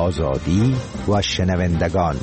آزادی و شنوندگان.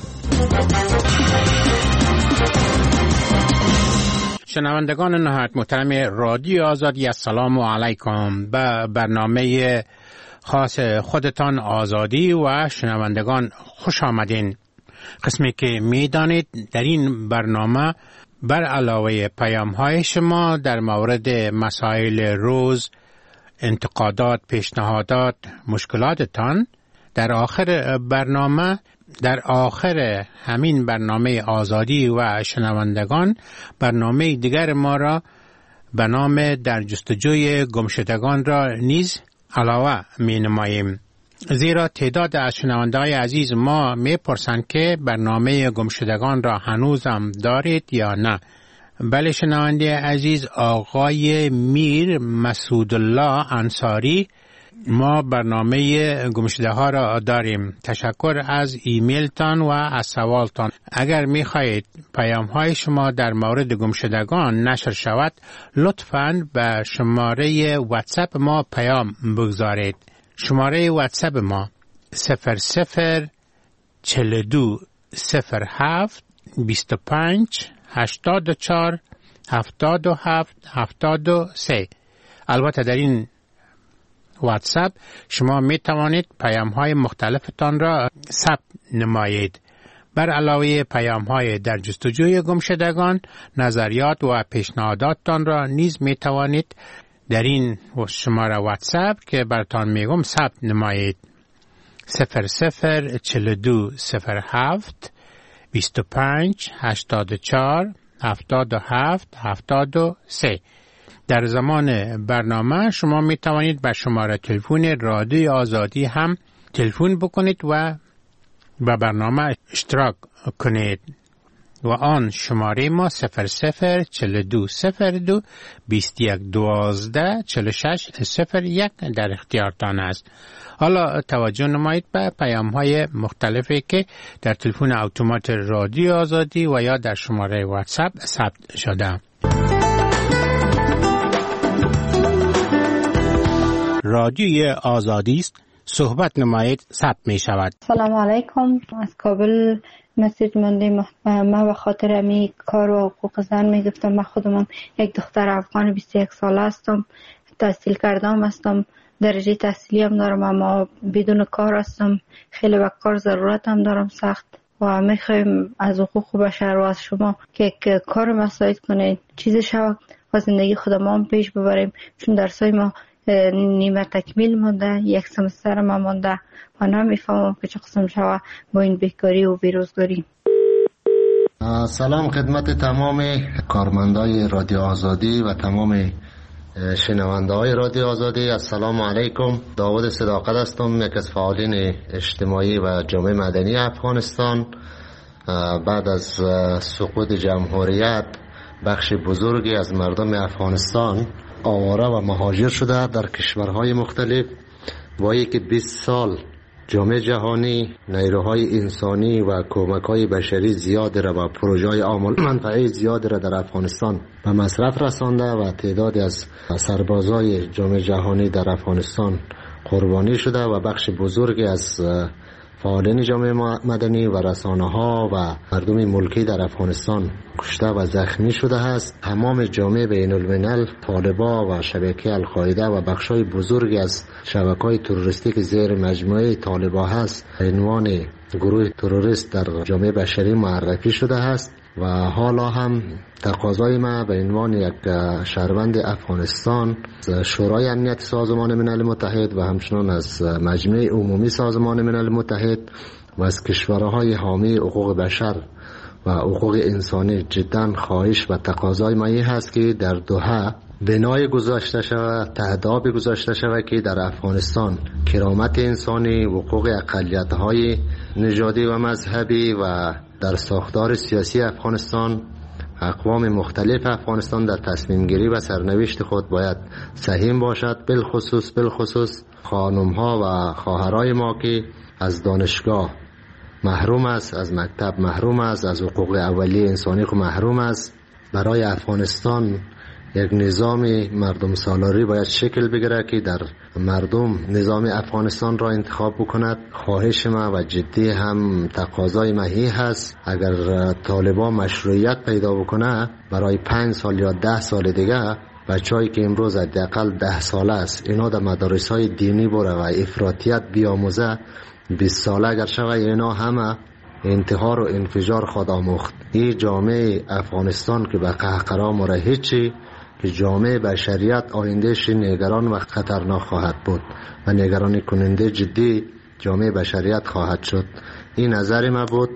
شنوندگان نهایت محترم رادیو آزادی، السلام علیکم. به برنامه خاص خودتان آزادی و شنوندگان خوش آمدین. قسمی که می دانید در این برنامه بر علاوه پیام های شما در مورد مسائل روز، انتقادات، پیشنهادات، مشکلاتتان، در آخر برنامه، در آخر همین برنامه آزادی و شنوندگان، برنامه دیگر ما را به نام در جستجوی گمشدگان را نیز علاوه می نماییم. زیرا تعداد از شنونده‌های عزیز ما می پرسند که برنامه گمشدگان را هنوز هم دارید یا نه. بله شنونده عزیز، آقای میر مسعود الله انصاری، ما برنامه گمشده ها را داریم. تشکر از ایمیل تان و از سوالتان. اگر می خواهید پیام های شما در مورد گمشدگان نشر شود، لطفاً به شماره واتساپ ما پیام بگذارید. شماره واتساپ ما 0042 07 25 84 77 73. البته در این واتساپ شما می توانید پیام های مختلفتان را ثبت نمایید. بر علاوه پیام های در جستجوی گمشدگان، نظریات و پیشنهاداتتان را نیز می توانید در این شماره واتساپ که براتان میگم ثبت نمایید. 0042 07 25 84 77 73. در زمان برنامه شما می توانید به شماره تلفن رادیو آزادی هم تلفن بکنید و به برنامه اشتراک کنید و آن شماره ما 0042 02 21 12 46 01 در اختیارتان است. حالا توجه نمایید به پیام های مختلفی که در تلفن اتومات رادیو آزادی و یا در شماره واتساپ ثبت شده. رادیوی آزادی است، صحبت نمایید، ثبت می شود. سلام علیکم، از کابل مسیج مانده. من به خاطر امی کار و حقوق زن می گفتم. من خودم یک دختر افغان 21 ساله هستم، تحصیل کردم هستم، درجه تحصیلی هم دارم، اما بدون کار هستم. خیلی به کار ضرورت هم دارم سخت و میخوایم از حقوق بشر و از شما که کار مساعد کنید، چیزی شود و زندگی خودم هم پیش ببریم، چون درسای ما نیمه تکمیل مونده، یک سمستر ما مونده و نمیفهمم که چه قسم شود با این بیکاری و بیروزگاری. سلام خدمت تمام کارمندای رادیو آزادی و تمام شنونده های رادیو آزادی. السلام علیکم. داود صداقت هستم، یک از فعالین اجتماعی و جامعه مدنی افغانستان. بعد از سقوط جمهوریت بخش بزرگی از مردم افغانستان آواره و مهاجر شده در کشورهای مختلف. با اینکه 20 سال جامعه جهانی نیروهای انسانی و کمک‌های بشری زیاد را و پروژه‌های عامل منفعه زیاد را در افغانستان به مصرف رسانده و تعدادی از سربازای جامعه جهانی در افغانستان قربانی شده و بخش بزرگی از فعالین جامعه مدنی و رسانه‌ها و مردم ملکی در افغانستان کشته و زخمی شده است. تمام جامعه بین الملل، طالبان و شبکه القاعده و بخشای بزرگی از شبکه‌های تروریستی که زیر مجموعه طالبان هست به عنوان گروه تروریست در جامعه بشری معرفی شده است و حالا هم تقاضای ما به عنوان یک شهروند افغانستان از شورای امنیت سازمان ملل متحد و همچنان از مجمع عمومی سازمان ملل متحد و از کشورهای حامی حقوق بشر و حقوق انسانی جدا خواهش و تقاضای ما این هست که در دوحه بنای گذاشته شود، تهداب گذاشته شود که در افغانستان کرامت انسانی، حقوق اقلیت‌های نژادی و مذهبی و در ساختار سیاسی افغانستان اقوام مختلف افغانستان در تصمیم گیری و سرنوشت خود باید سهیم باشد. بالخصوص خانم‌ها و خواهرای ما که از دانشگاه محروم است، از مکتب محروم است، از حقوق اولیه انسانی محروم است. برای افغانستان یک نظام مردم سالاری باید شکل بگیره که در مردم نظام افغانستان را انتخاب بکند. خواهش ما و جدی هم تقاضای ما هست اگر طالبان مشروعیت پیدا بکنه برای 5 سال یا 10 سال دیگه بچه‌هایی که امروز حداقل 10 ساله است اینا در مدارس‌های دینی بره و افراطیت بیاموزه 20 ساله اگر شوه اینا همه انتحار و انفجار خود آموخت. این جامعه افغانستان که به قهقرا مره هیچی که جامعه بشریت آیندهش نگران و خطرناک خواهد بود و نگرانی کننده جدی جامعه بشریت خواهد شد. این نظر ما بود.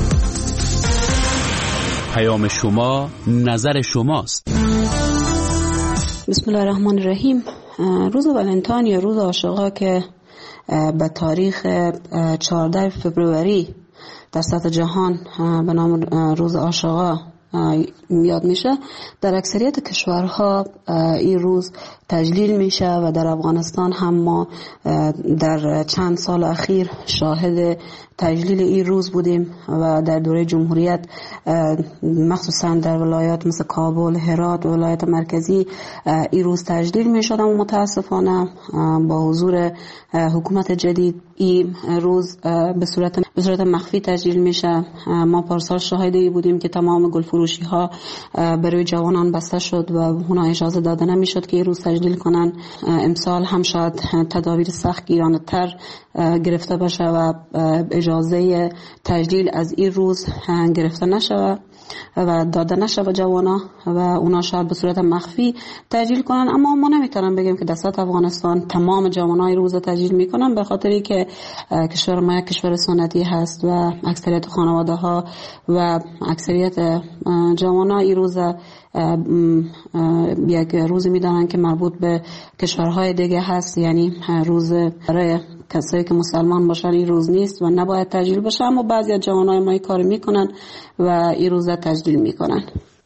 پیام شما نظر شماست. بسم الله الرحمن الرحیم. روز ولنتاین یا روز عاشقا که به تاریخ 14 فوریه در سطح جهان به نام روز عاشقا یاد میشه، در اکثریت کشورها این روز تجلیل میشه و در افغانستان هم ما در چند سال اخیر شاهد تجلیل این روز بودیم و در دوره جمهوریت مخصوصا در ولایات مثل کابل، هرات و ولایت مرکزی این روز تجلیل میشد، اما متاسفانه با حضور حکومت جدید این روز به صورت مخفی تجلیل میشه. ما پارسال شاهد ای بودیم که تمام گلفروشی ها برای جوانان بسته شد و اونا اجازه داده نمیشد که این روز تجلیل کنن. امسال هم شاید تدابیر سخت گیرانه‌تر گرفته بشه و اجازه تجلیل از این روز گرفته نشه و داده نشه به جوانا و اونا شاید به صورت مخفی تجلیل کنن. اما ما نمیتونم بگیم که در سطح افغانستان تمام جوانای روز تجلیل میکنن، به خاطری که کشور ما یک کشور سنتی هست و اکثریت خانواده ها و اکثریت جوانای این روز یک روزی میدانن که مربوط به کشورهای دیگه هست، یعنی روز برای کسایی که مسلمان باشن این روز نیست و نباید تجلیل بشه، اما بعضی از جوانای ما این کار میکنن و این روز تجلیل میکنن.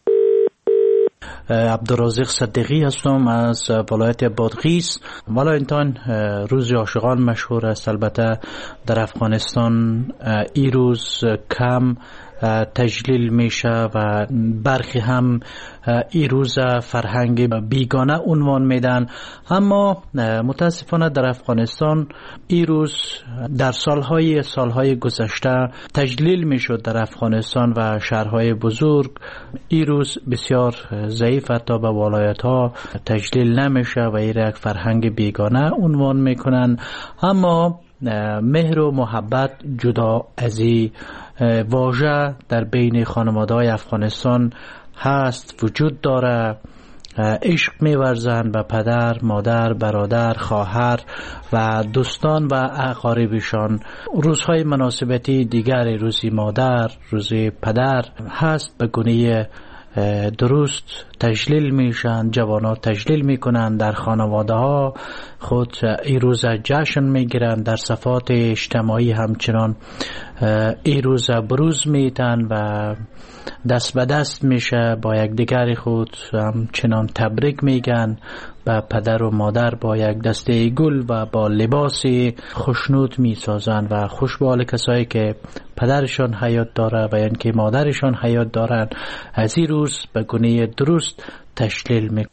عبدالرازق صدیقی هستم از ولایت بادغیس. ولنتاین روز عاشقان مشهور است. البته در افغانستان این روز کم تجلیل میشه و برخی هم این روز فرهنگ بیگانه عنوان میدن، اما متاسفانه در افغانستان این روز در سالهای گذشته تجلیل میشد. در افغانستان و شهرهای بزرگ این روز بسیار ضعیف، حتی به ولایت ها تجلیل نمیشه و این یک فرهنگ بیگانه عنوان میکنن. اما مهر و محبت جدا از این واژه در بین خانواده‌های افغانستان هست، وجود داره. عشق می‌ورزند به پدر، مادر، برادر، خواهر و دوستان و اقاربشان. روزهای مناسبتی دیگر، روزی مادر، روزی پدر هست، به گونه درست تجلیل میشن. جوانان تجلیل میکنن، در خانواده ها خود این روز جشن میگیرن، در صفات اجتماعی همچنان این روز بروز میتن و دست به دست میشه، با یکدیگر خود همچنان تبریک میگن. با پدر و مادر با یک دسته گل و با لباس خوشنود میسازن و خوش به حال کسایی که پدرشان حیات داره و یعنی که مادرشان حیات دارن از این روز به گونه درست تجلیل میکنن.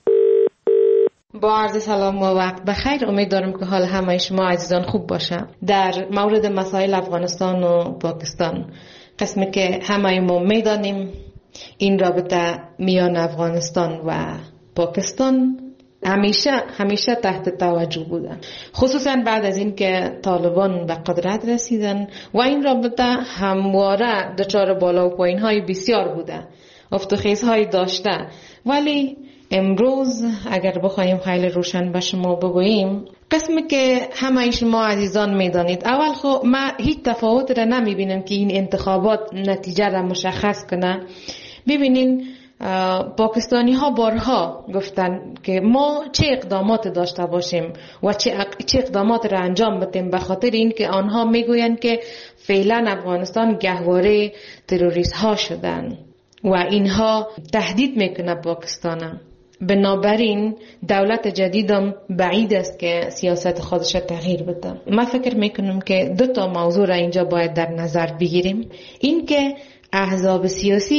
با عرض سلام و وقت بخیر. امید دارم که حال همه شما عزیزان خوب باشه. در مورد مسائل افغانستان و پاکستان، قسمی که همه ما میدانیم این رابطه میان افغانستان و پاکستان همیشه تحت توجه بوده، خصوصا بعد از این که طالبان به قدرت رسیدن و این رابطه همواره دچار بالا و پایین های بسیار بوده، افت و خیزهای داشته. ولی امروز اگر بخوایم خیلی روشن به شما بگوییم، قسمی که همه شما عزیزان میدانید، اول خب ما هیچ تفاوت را نمیبینم که این انتخابات نتیجه را مشخص کنه. ببینین پاکستانی ها بارها گفتن که ما چه اقدامات داشته باشیم و چه اقدامات را انجام بدیم، به خاطر این که آنها میگویند که فعلا افغانستان گهواره تروریست ها شدن و اینها تهدید میکنه پاکستان. بنابراین دولت جدیدم بعید است که سیاست خودش تغییر بده. من فکر میکنم که دو موضوع را اینجا باید در نظر بگیریم. این که احزاب سیاسی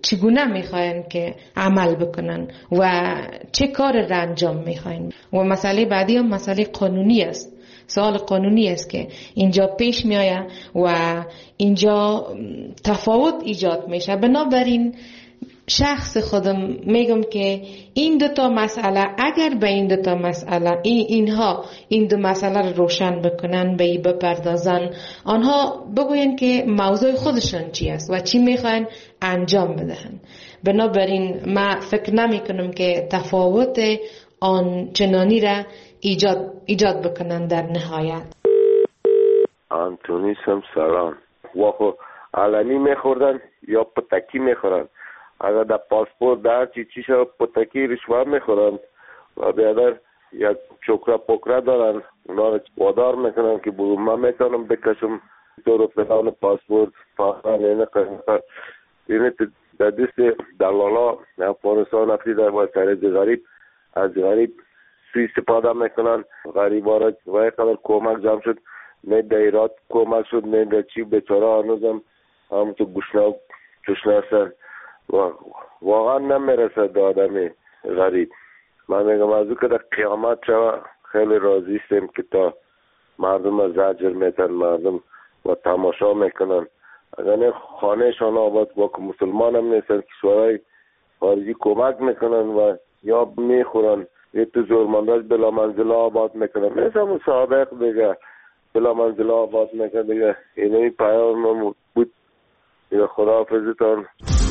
چگونه میخواین که عمل بکنن و چه کار را انجام میخواین. و مسئله بعدی هم مسئله قانونی است. سوال قانونی است که اینجا پیش میآید و اینجا تفاوت ایجاد میشه. بنابراین شخص خودم میگم که این دو تا مسئله، اگر به این دو تا مسئله این دو مسئله رو روشن بکنن، به این بپردازن، آنها بگوین که موضوع خودشان چی است و چی میخواین انجام بدهن. بنابراین من فکر نمی کنم که تفاوت آن چنانی را ایجاد بکنن در نهایت. آنتونی سلام. واخو علنی میخوردن یا پتکی میخورن؟ اگر در پاسپورت در چیزا پتکی رشوه میخورن و بیادر یک چوکرا پوکرا دارن، اونا رو وادار میکنن که برو من میتونم بکشم تو رو فلان پاسپورت فاقان اینه قیمت اینه در دست دلالا افغانستان افریده و سرد غریب از غریب سوی استفاده میکنن. غریب ها را و قدر کمک جمع شد، نه در ایراد کمک شد، نه در چی بیچاره هنوزم همونطور گشنه هستن. واقعا نمیرسد آدم غریب. من میگم از او که در قیامت شوه خیلی راضی استیم که تا مردم از زجر میتن، مردم و تماشا میکنن. اگر نه خانهشان آباد با که مسلمان هم نیستن، کشورهای خارجی کمک میکنن و یا میخورن یه تو زورمنداش بلا منزله آباد میکنن. مثل همون سابق دیگه بلا منزله آباد میکنن دیگه. اینه پیام بود دیگه. خداحافظتان.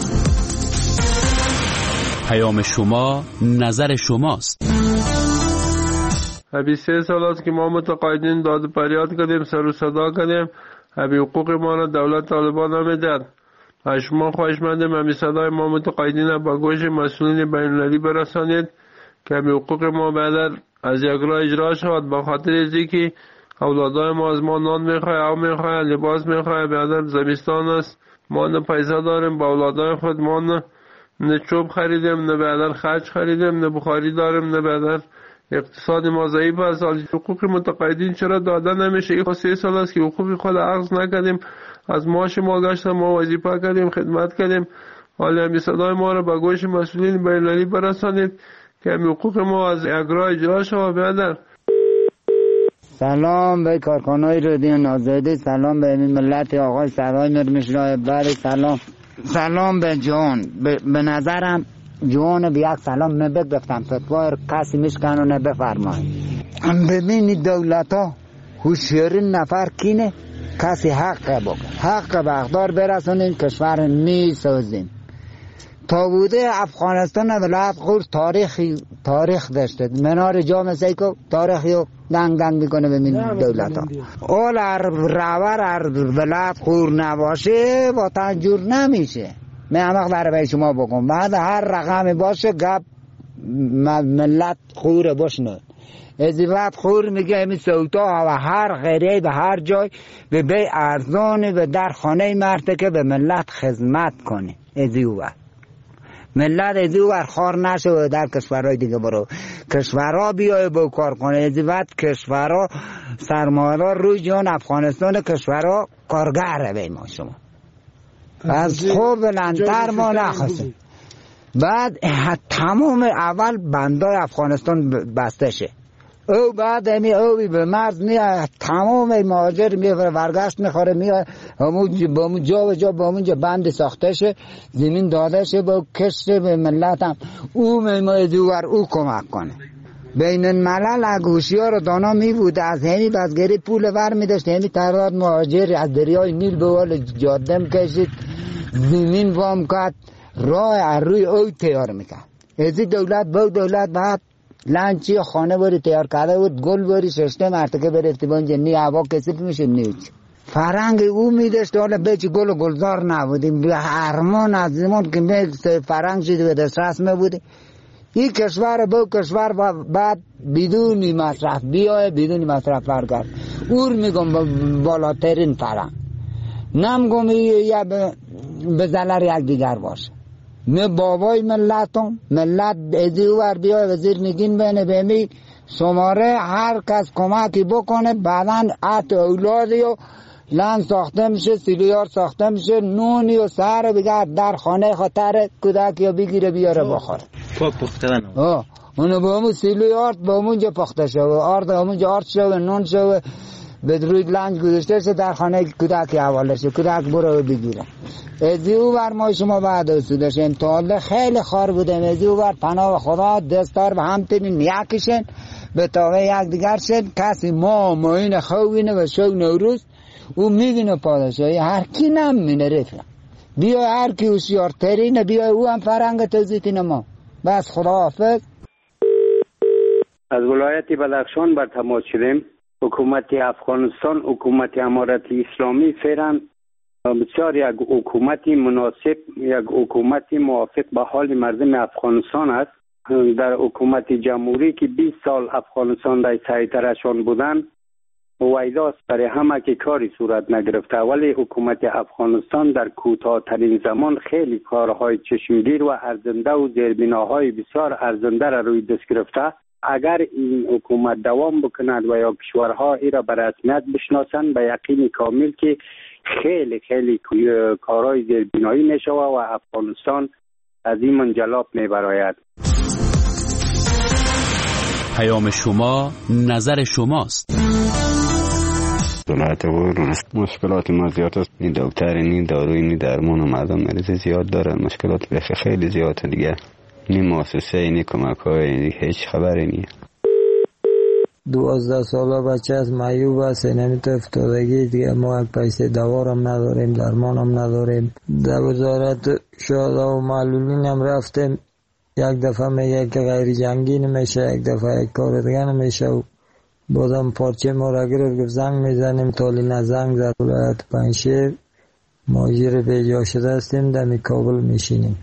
پیام شما نظر شماست. 23 سال است که ما متقاعدین داد فریاد کردیم، سر و صدا کردیم، حقوق ما را دولت طالبان نمیداد. شما خواهشمندیم همین صدای ما متقاعدین با گوش مسئولین بین‌المللی برسانید که حقوق ما بعد از یک راه اجرا شود. با خاطر اینکه اولادای ما از ما نان میخواه، آب میخواه، لباس میخواه. بعد زمستان است، ما نه پیسه داریم با اولادای خود، ما نه چوب خریدیم، نه بعدن خرج خریدیم، نه بخاری داریم، نه بعدن اقتصاد ما ضعیف است. حقوق متقاعدین چرا داده نمیشه؟ این 3 سال است که حقوق خود اخذ نکردیم، از معاش ما گشتیم، ما وظیفه کردیم، خدمت کردیم. حالا همین صدای ما را به گوش مسئولین بین‌المللی برسانید که حقوق ما از اجرا اجرا شود. بعدن سلام به کارکنای رادیو آزادی، سلام به ملت آقای سرای مرمشرای بر، سلام به جان. به نظرم جان به یک سلام نبگفتم فتوار کسی میشکنه نبفرمای. ببینید دولت ها هوشیارین نفر کینه، کسی حق به اقدار برسونین، کشور میسازین. تا بوده افغانستان ولایت خور تاریخ داشته، منار جام سیکو تاریخیو دنگ میکنه به این دولت ها. اول رور ولایت خور نباشه با تنجور نمیشه. من همه در به شما بگم بعد هر رقم باشه گپ ملت خور باشنه. ازیوات خور میگه همین سوتا و هر غیره به هر جای به بی ارزانه و در خانه مرده که به ملت خدمت کنه. ازیوات ملت ازیوات خار نشه و در کشورهای دیگه برو کشورها بیای با کار کنه. ازیوات کشورها سرمایه‌دار روی جان افغانستان کشورها کارگره به ما شما از خوب بلندتر ما نخواستیم. بعد تمام اول بندای افغانستان بسته شه، او بعد همی اوی به مرز میاد، تمام مهاجر میفره ورگشت میخوره میاد همون جا و جا با همونجا بند ساخته شه، زمین داده شه با کشت به ملت هم او میمایدوار او کمک کنه. بین الملل اگوشی ها رو دانا می بود از همی بزگری پول ور می داشت، همی تعداد مهاجر از دریای نیل به وال جاده کشید، زمین وام کرد، راه روی او تیار میکرد. ازی دولت با دولت بعد لنچی خانه باری تیار کرده بود، گل باری ششته مرتکه برفتی بانجا نی هوا کسیف میشه نیوچ فرنگ او میداشت. حالا بیچی گل و گلزار نبودیم، به هرمان از زمان که فرنگ شدی به دسترس میبودی. این کشور با کشور بعد بدون مصرف بیای بدون مصرف برگرد. اور میگم بالاترین فرنگ نمگم یا به ضرر یک دیگر باشه. نه بابای ملتم ملت ازیور بیای وزیر نگین بینه بهمی شماره هر کس کمکی بکنه بعدن ات اولادی و لند ساخته میشه، سیلویار ساخته میشه، نونی و سر بگرد در خانه خاطر کودک یا بگیره بیاره بخوره. پختن اونو با همون سیلویار با همونجا پخته شده، همونجا آرد شده، نون شده، به روی لنج گذاشته شده در خانه کودک حواله شده، کودک برو بگیره. ازی او بر ما شما بعد رسیدش امتحاله خیلی خار بودیم. ازی او بر پناه خدا دستار به هم تینین یکیشن به تاوه یک دیگر شد. کسی ما این خوینه و شو نوروز او میگینه پادشاهی هر کی نمینه رفیق بیا هر کی هوشیارترینه بیا او هم فرنگ توزیتین ما بس. خدا حافظ. از ولایت بدخشان بر تماس شدیم. حکومت افغانستان حکومت امارت اسلامی فعلا بسیار یک حکومت مناسب، یک حکومت موافق به حال مردم افغانستان است. در حکومت جمهوری که 20 سال افغانستان در سیطره‌شان بودن وایداست برای همه که کاری صورت نگرفته، ولی حکومت افغانستان در کوتاه‌ترین زمان خیلی کارهای چشمگیر و ارزنده و زیربناهای بسیار ارزنده را روی دست گرفته. اگر این حکومت دوام بکند و یا کشورها ای را به رسمیت بشناسند به یقین کامل که خیلی خیلی کارهای زیربنایی می شود و افغانستان از این منجلاب می براید. پیام شما نظر شماست. دولت مشکلات ما زیاد است. این دکتر این داروی این درمان و مردم مریض زیاد داره. مشکلات خیلی زیاده دیگه. این مؤسسه این کمک های هیچ خبری نیست. 12 ساله بچه از معیوب است، نمیتونه افتادگی دیگه. ما پیسه دوارم نداریم، درمانم نداریم. در وزارت شهدا و معلولین هم رفتیم، یک دفعه میگه که غیر جنگی نمیشه، یک دفعه یک کار دیگه نمیشه و بازم پارچه ما را گرفت زنگ میزنیم. تالی نه زنگ زد. ولایت پنجشیر مهاجر بیجا شده هستیم، در کابل میشینیم.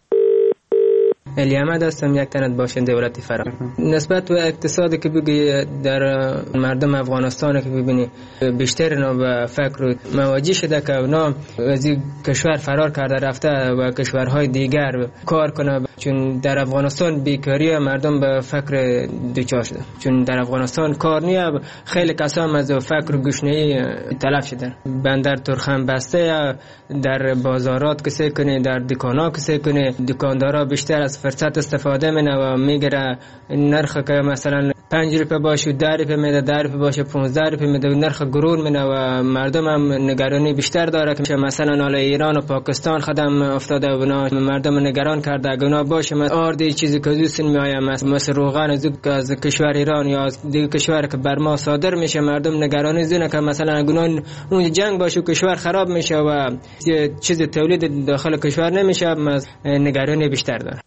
علی احمد هستم، یک تنت باشنده ولایت فرا. نسبت به اقتصادی که بگی در مردم افغانستان که ببینی بیشتر اینا به فکر مواجه شده که اونا از کشور فرار کرده رفته و کشورهای دیگر کار کنه، چون در افغانستان بیکاری مردم به فکر دوچار شده، چون در افغانستان کار نیه. خیلی کسان از فکر گشنه‌ای تلف شدن. بندر ترخم بسته، در بازارات کسی کنه، در دکانا کسی کنه، دکاندارا بیشتر از فرصت استفاده منه و میگره نرخ که مثلا 5 روپیه باشه 10 روپیه میده، 10 روپیه باشه 15 روپیه میده و نرخ گرون منه و مردم هم نگرانی بیشتر داره که مثلا حالا ایران و پاکستان خدم افتاده و مردم نگران کرده گنا باشه آردی چیزی که دوست میآیم مثل روغن از کشور ایران یا از دیگه کشور که بر ما صادر میشه، مردم نگرانی زونه که مثلا گنا اون جنگ باشه و کشور خراب میشه و چیز تولید داخل کشور نمیشه، نگرانی بیشتر داره.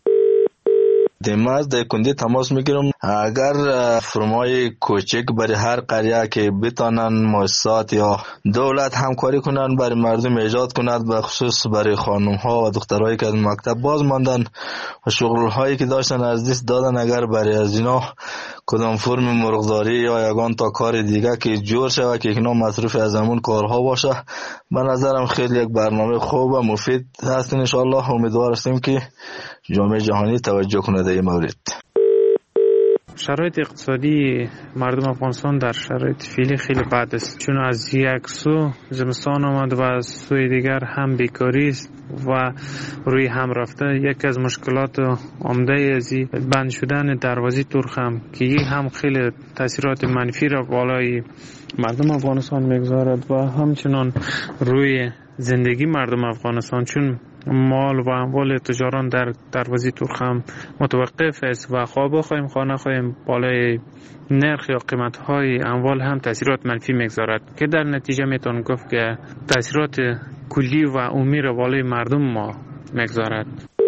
ما از کنده تماس میگیرم اگر فرمای کوچک برای هر قریه که بتانن مؤسسات یا دولت همکاری کنن برای مردم ایجاد کند، به خصوص برای خانم ها و دخترایی که از مکتب باز ماندن و شغل هایی که داشتن از دست دادن، اگر برای از اینا کدام فرم مرغداری یا یگان تا کار دیگه که جور شود که اینا مصروف از همون کارها باشه، به نظرم خیلی یک برنامه خوب و مفید هست. ان شاء الله امیدوار هستیم که جامعه جهانی توجه کنه در این مورد. شرایط اقتصادی مردم افغانستان در شرایط فعلی خیلی بد است، چون از یک سو زمستان آمد و از سوی دیگر هم بیکاری است و روی هم رفته. یک از مشکلات عمده از بند شدن دروازه ترخم که یک هم خیلی تاثیرات منفی را بالای مردم افغانستان میگذارد و همچنان روی زندگی مردم افغانستان، چون مال و اموال تجاران در دروازه ترخم متوقف است و خواه بخواهیم خواه نخواهیم بالای نرخ یا قیمت های اموال هم تاثیرات منفی میگذارد که در نتیجه میتون گفت که تاثیرات کلی و عمومی را بالای مردم ما میگذارد.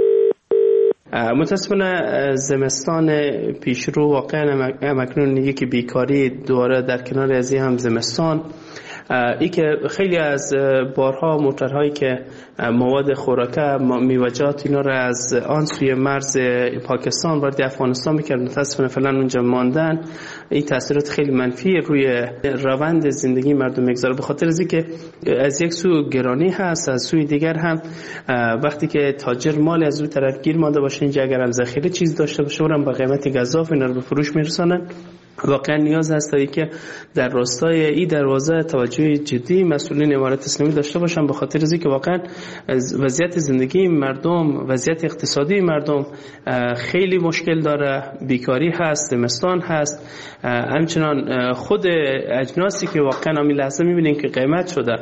متاسفانه زمستان پیشرو واقعا اکنون یکی بیکاری دوباره در کنار از هم زمستان، ای که خیلی از بارها موترهایی که مواد خوراکه میوه‌جات اینا را از آن سوی مرز پاکستان وارد افغانستان میکرد، متاسفانه فعلا اونجا ماندن. این تاثیرات خیلی منفی روی روند زندگی مردم میگذاره، به خاطر از اینکه از یک سو گرانی هست، از سوی دیگر هم وقتی که تاجر مال از اون طرف گیر مانده باشه، اینجا اگر هم ذخیره چیز داشته باشه اونم با قیمت گزاف اینا رو به فروش میرسانن واقعا نیاز هست که در راستای این دروازه توجه جدی مسئولین امارت اسلامی داشته باشن، به خاطر اینکه واقعا وضعیت زندگی مردم، وضعیت اقتصادی مردم خیلی مشکل داره، بیکاری هست، زمستان هست، همچنان خود اجناسی که واقعا همین لحظه میبینین که قیمت شده.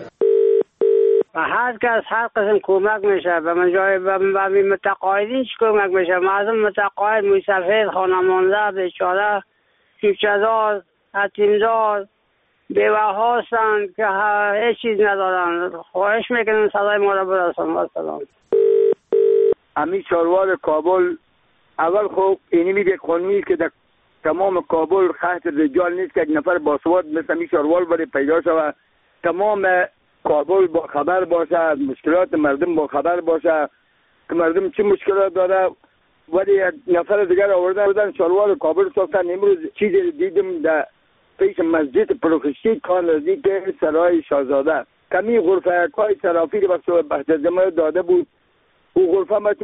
هر کس هر قسم کمک میشه به منجای به متقاعدین چی کمک میشه؟ مردم متقاعد مسافر خانمانده بیچاره کیفچه‌دار یتیمدار بیوه هستند که هیچ چیز ندارن. خواهش میکنم صدای ما را برسان. سلام. امی چاروار کابل اول خوب اینی میگه قانونی که در تمام کابل خط رجال نیست که یک نفر باسواد مثل امی چاروار بره پیدا شود، تمام کابل با خبر باشه، از مشکلات مردم با خبر باشه که مردم چه مشکلات داره، ولی یک نفر دیگر آوردن چاروار کابل ساختن. امروز چیزی دیدم در پیش مسجد پروخشتی کار نزدیک سرای شاهزاده کمی غرفه های ترافیک وقت بحث داده بود. او غرفه مثل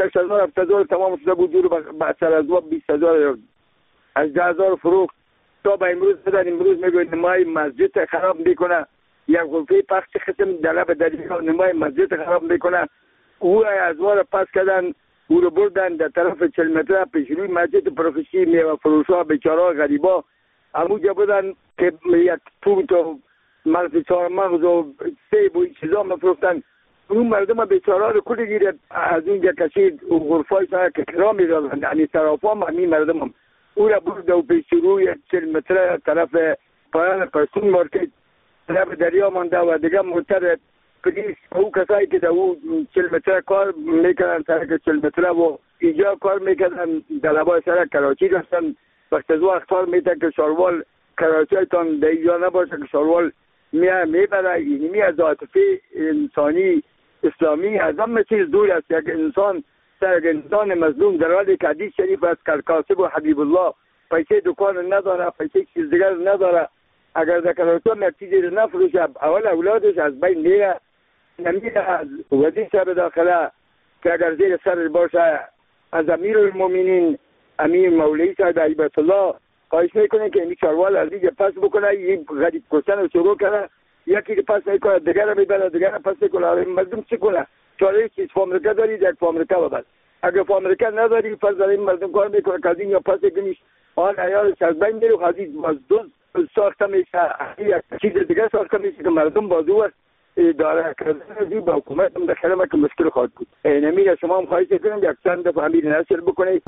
6,000 تمام شده بود، دور بسر از 20,000 از 10,000 فروخت تا به امروز بدن. امروز میگوید نمای مسجد خراب میکنه، یک غرفه پخش قسم دلب دریا نمای مسجد خراب میکنه. او از وار پس کردن، او رو بردن در طرف 40 متر پیش روی مسجد پروخشتی میوه فروشا بیچارا غریبا همونجا بودن که یک توت و مغز چهارمغز و سیب و چیزا مفروختن. اون مردم بیچارا رو کلی گیره از اینجا کشید و غرفای سر که کرا میدادن، یعنی طرفا هم همین مردم هم او را برده و پیش روی 40 متر طرف پایان پرسون مارکت طرف دریا مانده و دیگه موتر پلیس او کسایی که در او 40 متر کار میکنن سرک 40 متر و اینجا کار میکنن در لبای سرک کراچی داشتن. وقت از وقت کار میتن که شاروال کراچی تان در اینجا نباشه که شاروال میبره. اینمی از عاطفه انسانی اسلامی از همه چیز دور است. یک انسان سر انسان مظلوم در حالی که حدیث شریف است که کاسب و حبیب الله پیسه دکان نداره، پیسه چیز دیگر نداره، اگر در کراچی هم یک چیزی رو نفروشه اول اولادش از بین میره. نمیره از وزیر به داخله که اگر زیر سر باشه از امیر المومنین امیر مولوی صاحب هیبت الله خواهش میکنه که این چاروال از اینجا پس بکنه، این غریب کشتن رو شروع کنه، یکی که پس میکنه دیگر رو میبره، دیگر رو پس میکنه. مردم چی کنه؟ چاره چیز فامریکا دارید یک فامریکا ببر، اگر فامریکا نداری پس در این مردم کار میکنه که از اینجا پس کنیش آن عیالش از بین میره. خواهدید مزدوز ساخته میشه، یک چیز دیگر ساخته میشه که مردم بازو است اداره کردن با حکومت هم داخل ما که مشکل خواهد بود. نمیره شما هم خواهش کنم یک چند دفعه امیر نشر بکنید.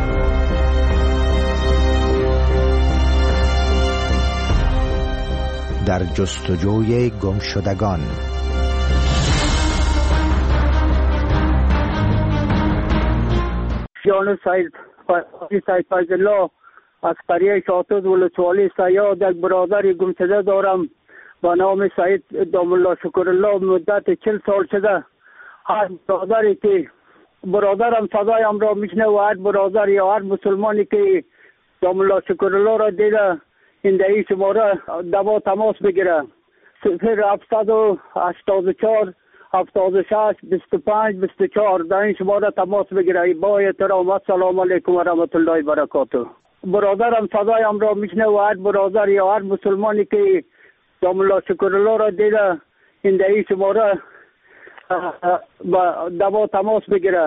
در جستجوی گمشدگان. جان سید فیض الله از قریه شاطوز ولسوالی سیاد یک برادر گمشده دارم با نام سید دام الله شکر الله. مدت 40 سال شده هر برادری که برادرم صدایم را میشنه و هر برادر یا هر مسلمانی که دام الله شکر الله را دیده این دهی شماره دوا تماس بگیره 0784 76 25 24 در این شماره تماس بگیره. با احترام السلام علیکم و رحمت الله و برکاته. برادرم صدایم را میشنه و هر برادر یا هر مسلمانی که دام الله شکر الله را دیده این دهی شماره دوا تماس بگیره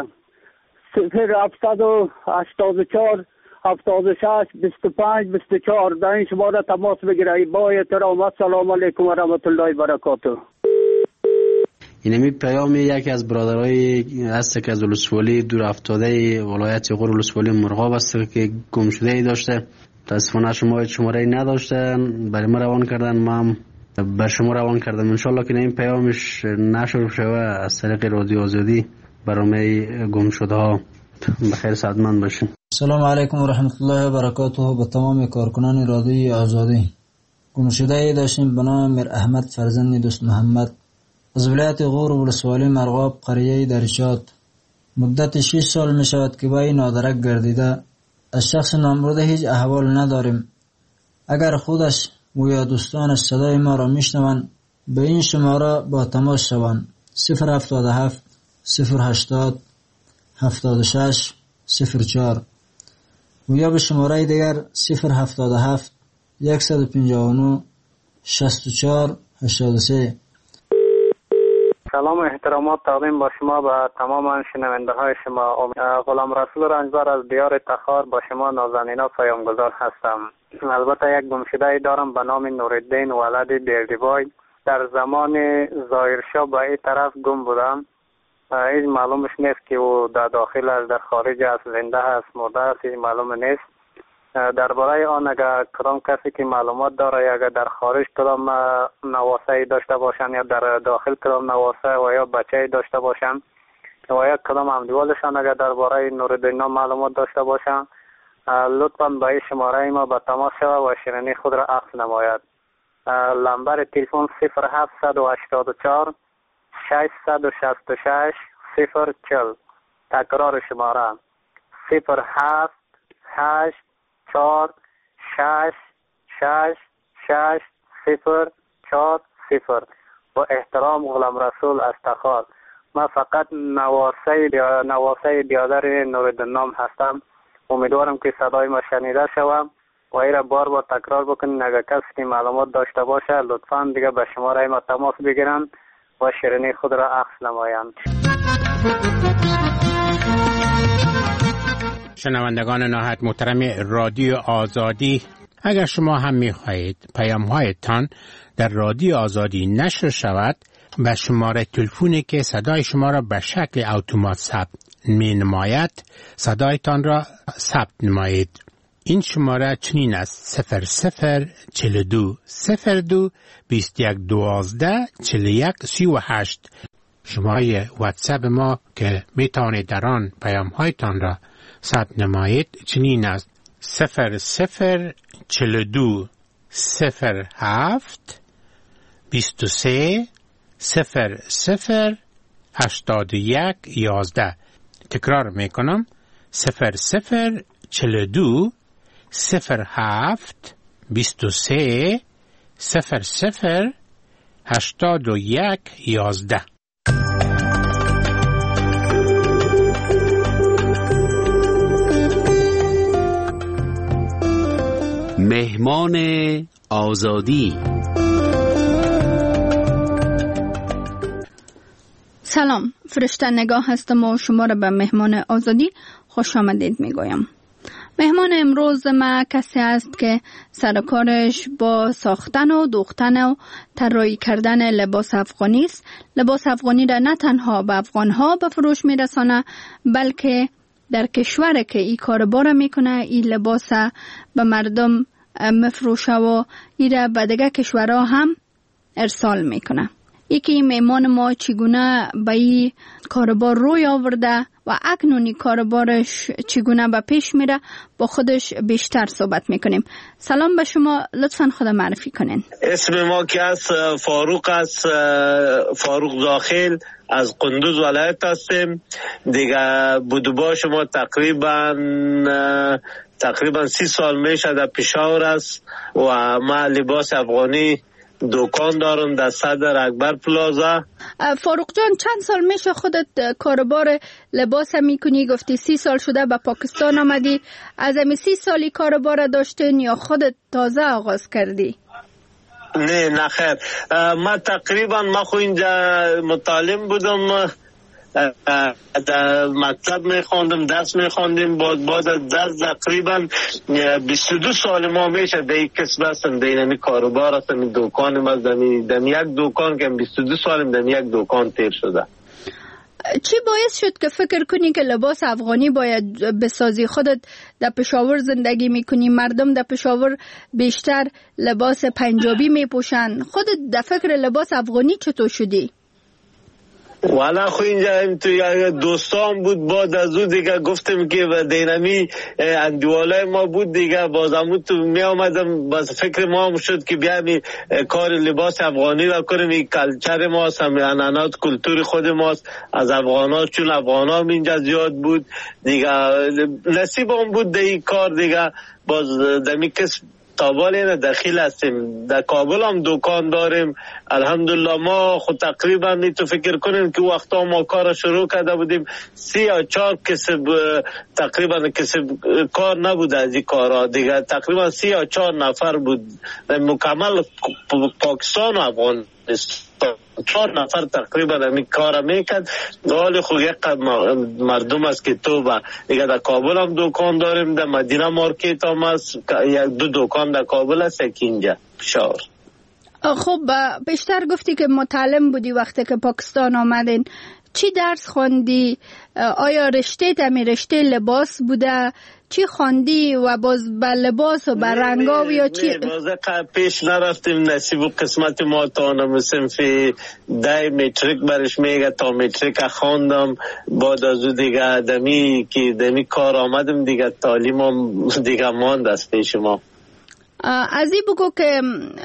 0784 76 25 24 در این شماره تماس بگیره. با احترام السلام علیکم و رحمت الله و برکاته. اینمی پیام یکی از برادرای هست که از ولسوالی دور افتاده ولایت غور ولسوالی مرغاب است که گم شده ای داشته. متاسفانه شما شماره ای نداشتن، برای ما روان کردن، ما هم به شما روان کردم. ان شاء الله که این پیامش نشر شوه از طریق رادیو آزادی برنامه گم شده ها. بخیر سعادتمند باشین. سلام علیکم و رحمت الله و برکاته. به تمام کارکنان رادیو آزادی. گم شده ای داشتیم به نام میر احمد فرزند دوست محمد از ولایت غور ولسوالی مرغاب قریه درشاد. مدت 6 سال می شود که با این نادرک گردیده. از شخص نامبرده هیچ احوال نداریم. اگر خودش و یا دوستانش صدای ما را میشنوند به این شماره با تماس شوند 077 080 76 04 و یا به شماره دیگر 077 159 64 83. سلام و احترامات تقدیم با شما و تمام شنونده های شما. غلام رسول رنجبر از دیار تخار با شما نازنینا پیامگذار هستم. البته یک گمشده دارم به نام نورالدین ولد بیردیبای. در زمان ظاهرشاه به این طرف گم بودم. هیچ معلومش نیست که او در داخل است، در خارج است، زنده است، مرده است، هیچ معلوم نیست. درباره آن اگر کدام کسی که معلومات داره، اگر در خارج کدام نواسه داشته باشن یا در داخل کدام نواسه و یا بچه داشته باشن و یا کدام همدیوالشان اگر درباره نورالدین معلومات داشته باشن، لطفاً به این شماره ما به تماس شود و شیرینی خود را عکس نماید. نمبر تلفن 0784 666 040. تکرار شماره 078 4 6 6 6 0 4 0. با احترام غلام رسول از تخار. من فقط نواسه بیادر نورالدین هستم. امیدوارم که صدای ما شنیده شوم و ایره بار بار تکرار بکنین. اگر کسی که معلومات داشته باشه لطفاً دیگه به شماره ما تماس بگیرن و شیرینی خود را عکس نمایند. شنوندگان نهایت محترم رادیو آزادی، اگر شما هم می‌خواهید پیام‌هایتان در رادیو آزادی نشر شود، به شماره تلفنی که صدای شما را به شکل اتومات ثبت می‌نماید صدایتان را ثبت نمایید. این شماره چنین است: 0042 02 21 12 41 38. شماره واتساپ ما که میتوانید در آن پیام‌هایتان را ثبت نمایید چنین است: 0042 07 23 00 81 11. تکرار میکنم: 0042 07 23 00 81 11. مهمان آزادی. سلام، فرشته نگاه هستم و شما را به مهمان آزادی خوش آمدید میگویم. مهمان امروز ما کسی است که سرکارش با ساختن و دوختن و طراحی کردن لباس افغانی است. لباس افغانی را نه تنها به افغانها به فروش میرسانه، بلکه در کشور که این کاربار میکنه این لباس به مردم مفروشه و این را به دیگه کشورها هم ارسال میکنه. یکی مهمان ما چگونه به این کاربار روی آورده و اکنونی کاربارش چگونه به پیش میره با خودش بیشتر صحبت میکنیم. سلام به شما، لطفا خود معرفی کنین. اسم ما که از فاروق است، فاروق داخل از قندوز ولایت هستیم. دیگه بودوبا شما تقریبا 30 سال میشه در پشاور است و ما لباس افغانی دکان دارم در صدر اکبر پلازا. فاروق جان، چند سال میشه خودت کاربار لباس میکنی؟ گفتی 30 سال شده به پاکستان آمدی. از امی 30 سالی کاربار داشتین یا خودت تازه آغاز کردی؟ نه خیر، من تقریبا خو اینجا متعلم بودم، در مکتب میخوندم، درس میخوندیم. بعد از درس تقریبا 22 سال ما میشه در یک کسب هستم، در این کاروبار هستم. این دکانم از در یک دکان که 22 سالم در یک دکان تیر شده. چی باعث شد که فکر کنی که لباس افغانی باید بسازی؟ خودت در پشاور زندگی میکنی، مردم در پشاور بیشتر لباس پنجابی میپوشن، خودت در فکر لباس افغانی چطور شدی؟ والا خو اینجا تو دوستان بود، بعد از اون دیگه گفتم که دینمی اندوالای ما بود دیگه، بازمون تو می آمدم، باز فکر ما هم شد که بیایم کار لباس افغانی را کنیم. این کلچر ماست، هم انانات کلتور خود ماست از افغانات، چون افغانا هم اینجا زیاد بود دیگه. نصیب هم بود در این کار دیگه، باز دمی کس تابال داخل هستیم. در کابل هم دکان داریم الحمدلله. ما خود تقریبا تو فکر کنیم که وقتا ما کار شروع کرده بودیم 3 یا 4 کسب تقریبا کسب کار نبود از این کارا دیگه. تقریبا 3 یا 4 نفر بود مکمل پاکستان و افغانستان. 4 نفر تقریبا همین کار میکرد. حال خوب یک مردم است که تو با دیگه در کابل هم دکان داریم، در مدینه مارکت هم است، 1-2 دکان در کابل است، یک اینجا پشاور. خب بیشتر گفتی که متعلم بودی وقتی که پاکستان آمدین. چی درس خوندی؟ آیا رشته تمی رشته لباس بوده؟ چی خواندی و باز به لباس و به رنگا یا چی؟ باز پیش نرفتیم، نصیب و قسمت ما تا نمسیم فی 10 متریک برش میگه تا متریک خواندم. بعد از دیگه دمی که دمی کار آمدم دیگه تعلیمم دیگه ماند از پیش ما. از این بگو که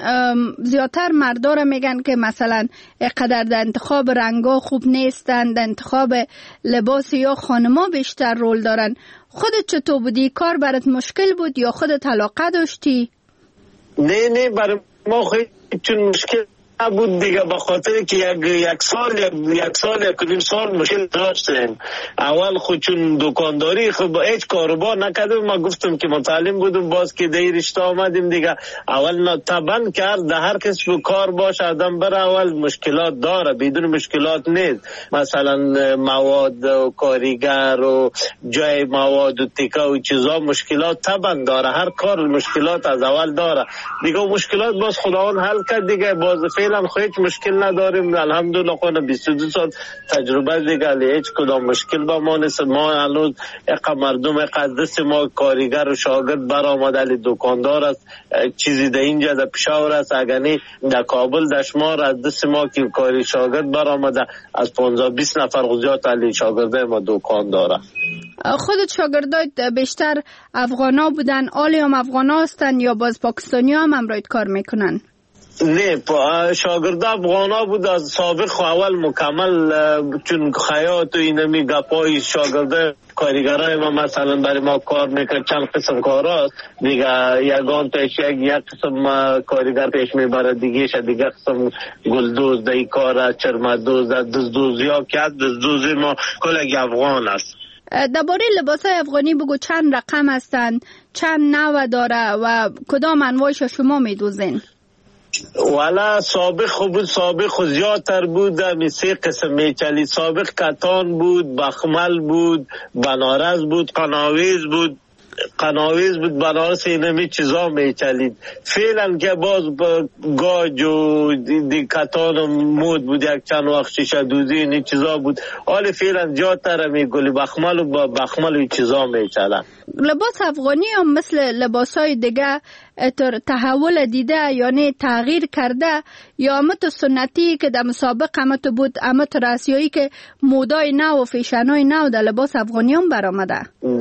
زیادتر مردا را میگن که مثلا اقدر در انتخاب رنگا خوب نیستن، در انتخاب لباس یا خانما بیشتر رول دارن. خودت چطور بودی؟ کار برات مشکل بود یا خودت علاقه داشتی؟ نه برای ما خیلی چون مشکل بود دیگه، به خاطر که یک سال مشکل داشتیم. اول خود چون دکانداری خب هیچ کاروبار نکردم. ما گفتم که متعلم بودم، باز که در رشته آمدیم دیگه. اول طبعا کرد در هر کسب و کار باشه آدم بره اول مشکلات داره، بدون مشکلات نیست. مثلا مواد و کاریگر و جای مواد و تیکه و چیزا مشکلات طبعا داره. هر کار مشکلات از اول داره دیگه. مشکلات باز خداوند حل کرد دیگه. باز فعلا هیچ مشکل نداریم الحمدلله. خود 22 سال تجربه دیگه، هیچ کدام مشکل با ما نیست. ما هنوز یک مردم یک دست ما کارگر و شاگرد برآمده، علی دکاندار است، چیزی در اینجا در پشاور است، اگر نه در کابل دشمار از دست ما که کاری شاگرد برآمده از 15-20 نفر غزیات علی شاگرده ما دکان داره. خودت شاگردات بیشتر افغانا بودن؟ آلی هم افغانا هستن یا باز پاکستانی هم امرایت کار میکنن؟ نه شاگرد افغانا بود از سابق. اول مکمل چون خیاط و اینمی گپای شاگرده کارگرای ما مثلا برای ما کار میکرد. چند قسم کارا دیگه، یگان پیش یک قسم کارگر پیش میبره دیگه دیگه قسم گلدوز دای کار، چرمدوز، دزدوزی ها که دزدوزی ما کلگی افغان است. درباره لباسای افغانی بگو، چند رقم هستند، چند نوع داره و کدام انواعش شما میدوزین؟ والا سابق زیادتر بود. می 3 قسم میچلید. سابق کتان بود، بخمل بود، بنارس بود، قناویز بود، بنارس اینمی چیزا میچلید. فعلا که باز گاج و کتان و مود بود، یک چند وقت شیشه دوزی اینی چیزا بود. حالی فعلا زیادتر می گلی بخمل و بخمل و چیزا میچلن. لباس افغانی هم مثل لباسای دیگه تحول دیده یعنی تغییر کرده یا امت سنتی که در مسابق امت بود، امت راسیایی که مودای نو و فیشنای نو در لباس افغانی هم برآمده؟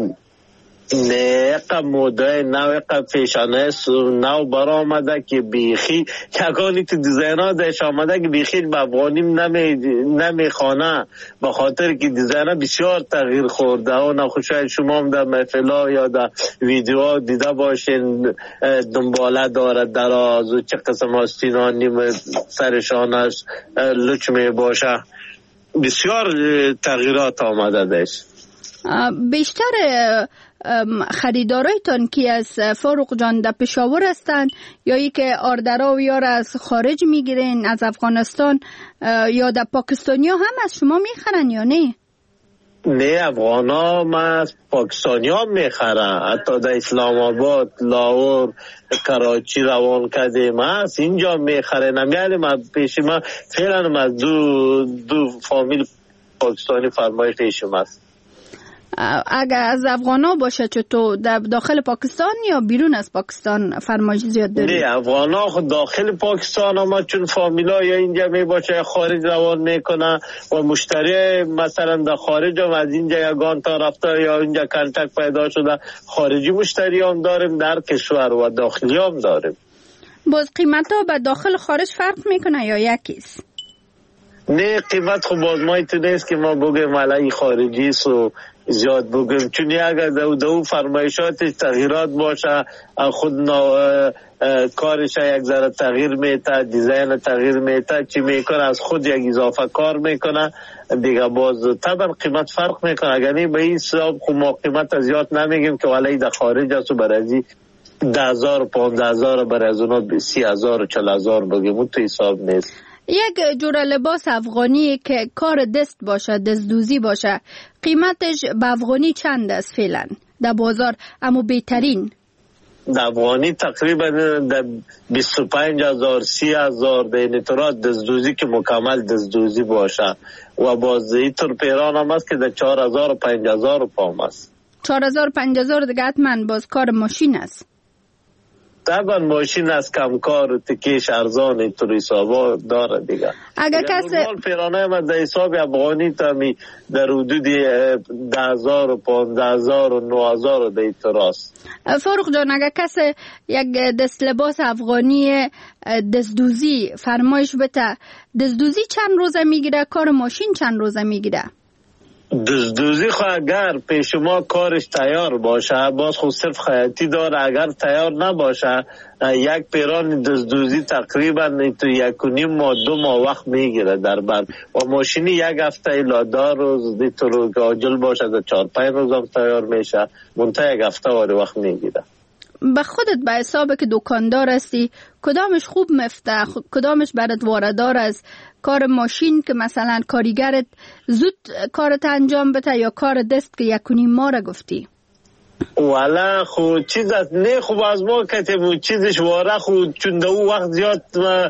نه اقا مودای نو اقا فیشنای نو برآمده که بیخی یکانی تو دیزاینا داشت آمده که بیخی به افغانیم نمیخوانه، به خاطر که دیزاینا بسیار تغییر خورده. و نخوشای شما هم در محفلا یا در ویدیوها دیده باشین دنباله داره دراز و چه قسم آستینا نیم سرشانش لچ می باشه. بسیار تغییرات آمده داشت. بیشتر خریدارایتان کی از فاروق جان در پشاور هستن یا ای که آردرا و یار از خارج میگیرین از افغانستان یا در پاکستانی ها هم از شما میخرن یا نه؟ نه افغانا ما از پاکستانی ها میخرن. حتی در اسلام آباد، لاهور، کراچی روان کردیم ما از اینجا میخرن. یعنی ما پیش ما فعلا از دو فامیل پاکستانی فرمایش پیشم است. اگر از افغانا باشه چطور در داخل پاکستان یا بیرون از پاکستان فرمایش زیاد داری؟ نه افغانا خود داخل پاکستان اما چون فامیلا یا اینجا می باشه خارج روان میکنه و مشتری مثلا در خارج هم از اینجا یگان تا رفته یا اینجا کنتک پیدا شده خارجی مشتری هم داریم، در کشور و داخلی هم داریم. باز قیمت ها به داخل خارج فرق میکنه یا یکیست؟ نه قیمت خب باز ما نیست که ما بگیم علی خارجی است و زیاد بگم، چون اگر دو فرمایشات تغییرات باشه، خود کارش یک ذره تغییر میته، دیزاین تغییر میته، چی میکنه از خود یک اضافه کار میکنه دیگه، باز طبعا قیمت فرق میکنه. اگر نه به این حساب خب ما قیمت زیاد نمیگیم که ولی در خارج است و برای 10,000 و 15,000 برای از اونا 30,000 و 40,000 بگیم، اون تو حساب نیست. یک جور لباس افغانی که کار دست باشه، دستدوزی باشه، قیمتش به افغانی چند است فعلا در بازار؟ اما بهترین در افغانی تقریبا در 25,000 30,000 در این طورات دستدوزی که مکمل دستدوزی باشه، و باز اینطور پیران هم است که در 4,000 و 5,000 پام است. 4,000 5,000 دیگه حتما باز کار ماشین است. طبعا ماشین از کمکار و تکیش ارزان اینطور حسابا داره دیگه. اگر کسی نورمال پیرانه من در حساب افغانی تامی در حدود 10,000 و 15,000 و 9,000 در اینطور است. فاروق جان، اگر کسی یک دست لباس افغانی دستدوزی فرمایش بده، دستدوزی چند روزه میگیره؟ کار ماشین چند روزه میگیره؟ دزدوزی خو اگر پیش ما کارش تیار باشه باز خود صرف خیاطی داره، اگر تیار نباشه یک پیران دزدوزی تقریبا تو 1.5 ماه 2 ماه وقت میگیره در بر، و ماشینی یک هفته الی 10 روز دیتر که عاجل باشه در 4-5 روز هم تیار میشه، منتها یک هفته وقت میگیره. به خودت به حساب که دکاندار هستی کدامش خوب مفته، کدامش برات واردار است؟ کار ماشین که مثلا کارگرت زود کارت انجام بده، یا کار دست که 1.5 ماه را گفتی؟ والا خود چیز نه خوب از ما کتیم چیزش واره خود چون دو وقت زیاد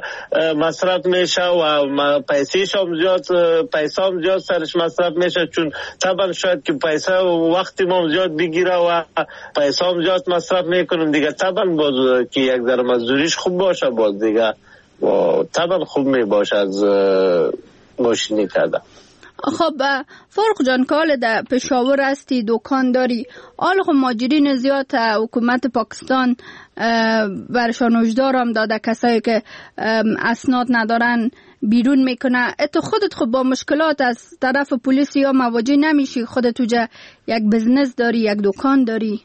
مصرف میشه و پیسیش هم زیاد، پیسه هم زیاد سرش مصرف میشه، چون طبعا شاید که پیسه وقتی ما زیاد بگیره و پیسه هم زیاد مصرف میکنیم دیگه، طبعا باز که یک در مزدوریش خوب باشه باز دیگه و طبعا خوب میباشه از ماشینی کرده. خب فاروق جان، کال در پشاور هستی، دکان داری، آل خب ماجرین زیاد حکومت پاکستان برشان هشدار هم داده کسایی که اسناد ندارن بیرون میکنه. تو خودت خب با مشکلات از طرف پلیس یا مواجه نمیشی؟ خودت توجه یک بزنس داری، یک دکان داری؟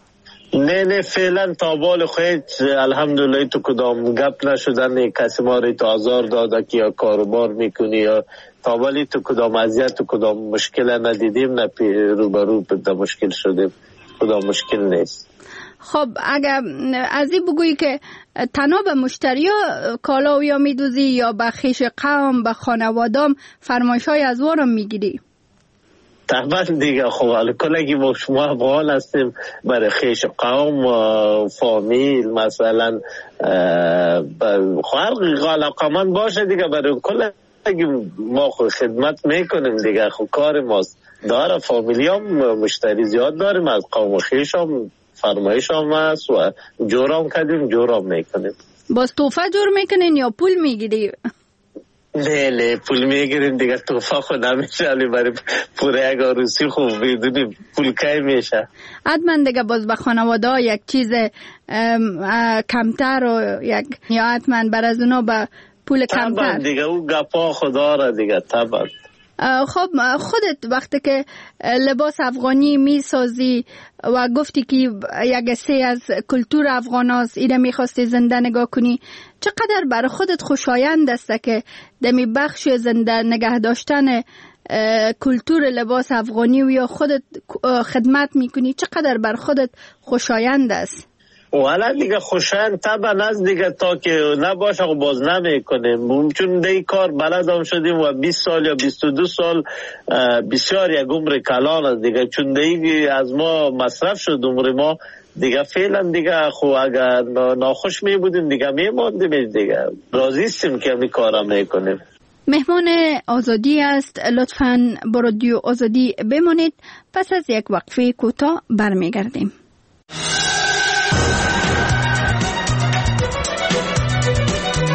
نه فعلا تا بال خود الحمدلله تو کدام گپ نشدن کسی ما رو تا آزار داده که یا کاروبار میکنی یا تا بالی تو کدام اذیت تو کدام مشکل ندیدیم، نه روبرو به مشکل شدیم، کدام مشکل نیست. خب اگر از این بگویی که تنها به مشتری کالا یا میدوزی یا به خیش قوم به خانوادام فرمایش های از وارم میگیری؟ طبعا دیگه خب حالا کلگی ما شما افغان هستیم برای خیش قوم و فامیل مثلا خرق علاقمند باشه دیگه، برای کلگی ما خود خدمت میکنیم دیگه، خب کار ماست داره. فامیلی هم مشتری زیاد داریم، از قوم خیش هم فرمایش هم هست و جور هم کردیم جور هم میکنیم. باز توفه جور میکنین یا پول میگیری؟ نه پول میگیریم دیگه، توفه خود نمیشه، علی برای پوره یک عروسی خوب بدونیم پول کی میشه. حتما دیگه باز به خانواده ها یک چیز کمتر و یک یا حتما بر از اونا به پول کمتر طبعا دیگه او گپا خدا را دیگه. طبعا خب خودت وقتی که لباس افغانی می سازی و گفتی که یک حصه از کلتور افغان هست ایره می خواستی زنده نگاه کنی، چقدر برای خودت خوشایند است که دمی بخش زنده نگه داشتن کلتور لباس افغانی و یا خودت خدمت می کنی، چقدر برای خودت خوشایند است؟ والا دیگه خوشایند طبعا از دیگه، تا که نباشه خب باز نمی کنیم، چون دیگه کار بلد هم شدیم و 20 سال یا 22 سال بسیار یک عمر کلان است دیگه، چون دیگه از ما مصرف شد عمر ما دیگه، فعلا دیگه خب اگر ناخوش می بودیم دیگه می ماندیم دیگه، راضی استیم که همی کارا می کنیم. مهمان آزادی است، لطفاً با رادیو آزادی بمانید، پس از یک وقفه کوتاه برمیگردیم.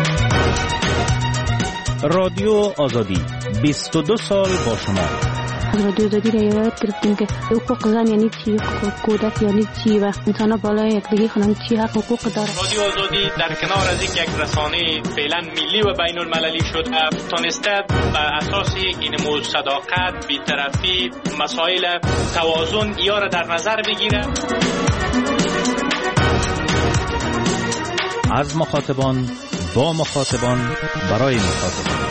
رادیو آزادی 22 سال با شما. از رادیو آزادی را یاد گرفتیم که حقوق زن یعنی چی، کودک یعنی چی و انسان بالای یکدیگر خانم چی حقوق داره. رادیو آزادی در کنار از یک رسانه فعلا ملی و بین المللی شده تونسته بر اساس این نمود صداقت، بی‌طرفی، مسائل توازن یا را در نظر بگیره. از مخاطبان با مخاطبان برای مخاطبان.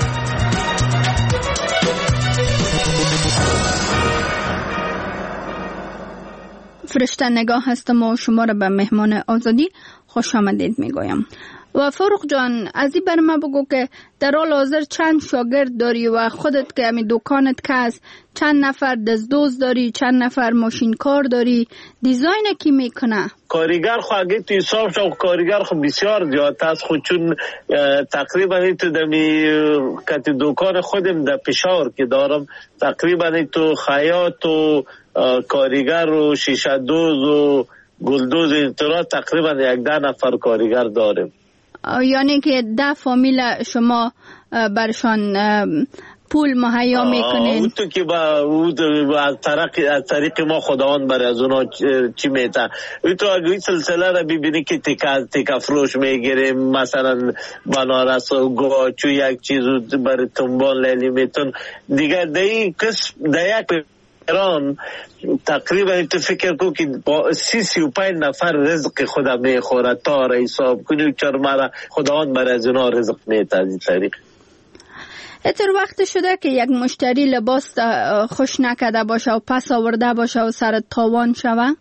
فرشته نگاه هستم و شما را به مهمان آزادی خوش آمدید میگویم. و فاروق جان، از این بر ما بگو که در حال حاضر چند شاگرد داری و خودت که همی دکانت که است چند نفر دزدوز داری، چند نفر ماشین کار داری، دیزاین کی میکنه؟ کارگر خو اگه تو حساب شو کارگر خو بسیار زیاد است، خود چون تقریبا تو دمی کت دکان خودم در پشاور که دارم تقریبا تو خیاط و کارگر و شیشه دوز و گلدوز اینطورا تقریبا 11 نفر کارگر داریم. یعنی که 10 فامیل شما برشان پول مهیا میکنین؟ تو که از طریق ما خداوند برای از اونا چی میتن. تو اگه این سلسله را ببینی که تیکا فروش میگیریم، مثلا بنارس و گاچو یک چیز برای تنبان لیلی میتون دیگر در یک ایران تقریبا تو فکر کو که با 35 نفر رزق خدا میخوره تا را حساب کنی چرا خداوند برای از اونا رزق میده. از این طریق اتر وقت شده که یک مشتری لباس خوش نکده باشه و پس آورده باشه و سر تاوان شوه؟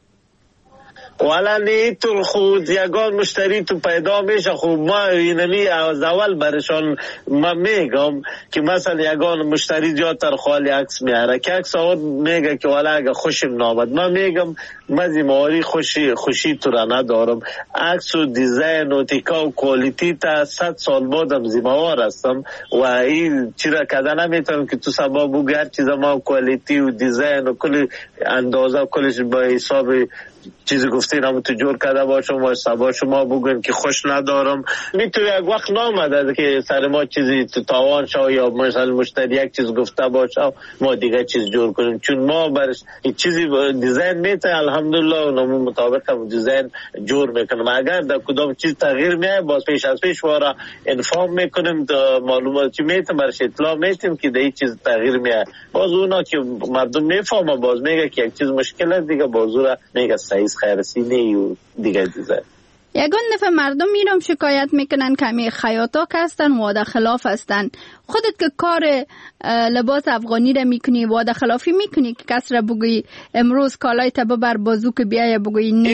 والا نه تو خود یگان مشتری تو پیدا میشه. خب ما اینمی از اول برشان ما میگم که مثلا یگان مشتری زیادتر خالی عکس میاره که عکس آورد میگه که والا اگه خوشم نامد، ما میگم مزیماری خوشی تو را ندارم. عکس و دیزاین و تیکا و کوالیتی تا 100 سال بعدم زیموار هستم و این چرا کده نمیتونم که تو سبا بگی هر چیز ما کوالیتی و دیزاین و کل اندازه و کلش با حساب چیزی گفتین هم تو جور کرده باشم و سبا شما بگویم که خوش ندارم. میتونه یک وقت نامده که سر ما چیزی تو تاوان شو یا مثلا مشتری یک چیز گفته باشه ما دیگه چیز جور کنیم، چون ما برش چیزی دیزاین میته الحمدلله و نمون مطابق هم دیزاین جور میکنم. اگر در کدام چیز تغییر میاد باز پیش از پیش وارا انفارم میکنیم، معلوماتی میتیم برش اطلاع میتیم که در این چیز تغییر میاد. باز اونا که مردم میفهمه باز میگه که یک چیز مشکل است دیگه باز اون میگه سایز خیرسی نیو دیگه دیزاین. یگان دفعه مردم میرم شکایت میکنن که همی خیاطا که هستن وعده خلاف هستن. خودت که کار لباس افغانی را میکنی وعده خلافی میکنی که کس را بگوی امروز کالای تا ببر بازو که بیای بگوی نه؟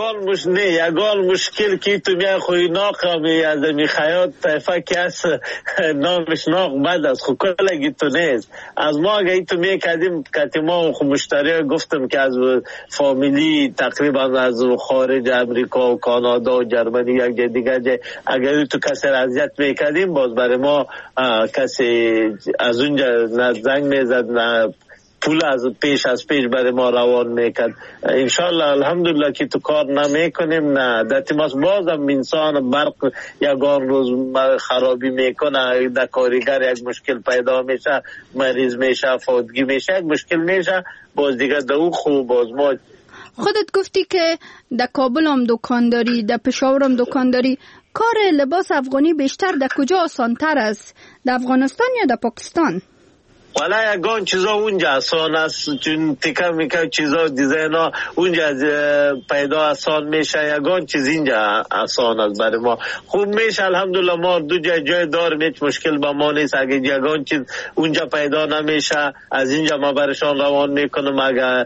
یگان مشکل که تو میای خوی ناقمی از می خیاط طیفه که از نامش ناق بد است خو کلگی تو نیست. از ما اگه تو میکردیم که ما خو مشتری گفتم که از فامیلی تقریبا از خارج امریکا و کانادا و جرمنی یک جای دیگه اگر تو کسی را اذیت میکردیم باز برای ما کسی از اونجا نه زنگ میزد نه پول از پیش برای ما روان میکرد. انشالله الحمدلله که تو کار نمیکنیم نه در تیماس بازم انسان برق یگان روز خرابی میکنه، در کارگر یک مشکل پیدا میشه، مریض میشه، فوتگی میشه، یک مشکل میشه باز دیگه در او خوب باز ما. خودت گفتی که در کابل هم دکان داری، در پشاور هم دکان داری. کار لباس افغانی بیشتر در کجا آسان تر است؟ در افغانستان یا در پاکستان؟ والا یگان چیزا اونجا آسان است چون تیکا میکا چیزا دیزاین ها اونجا پیدا آسان میشه. یگان چیز اینجا آسان است برای ما خوب میشه الحمدلله. ما دو جای داریم هیچ مشکل با ما نیست. اگه یگان چیز اونجا پیدا نمیشه از اینجا ما برشان روان میکنم. اگه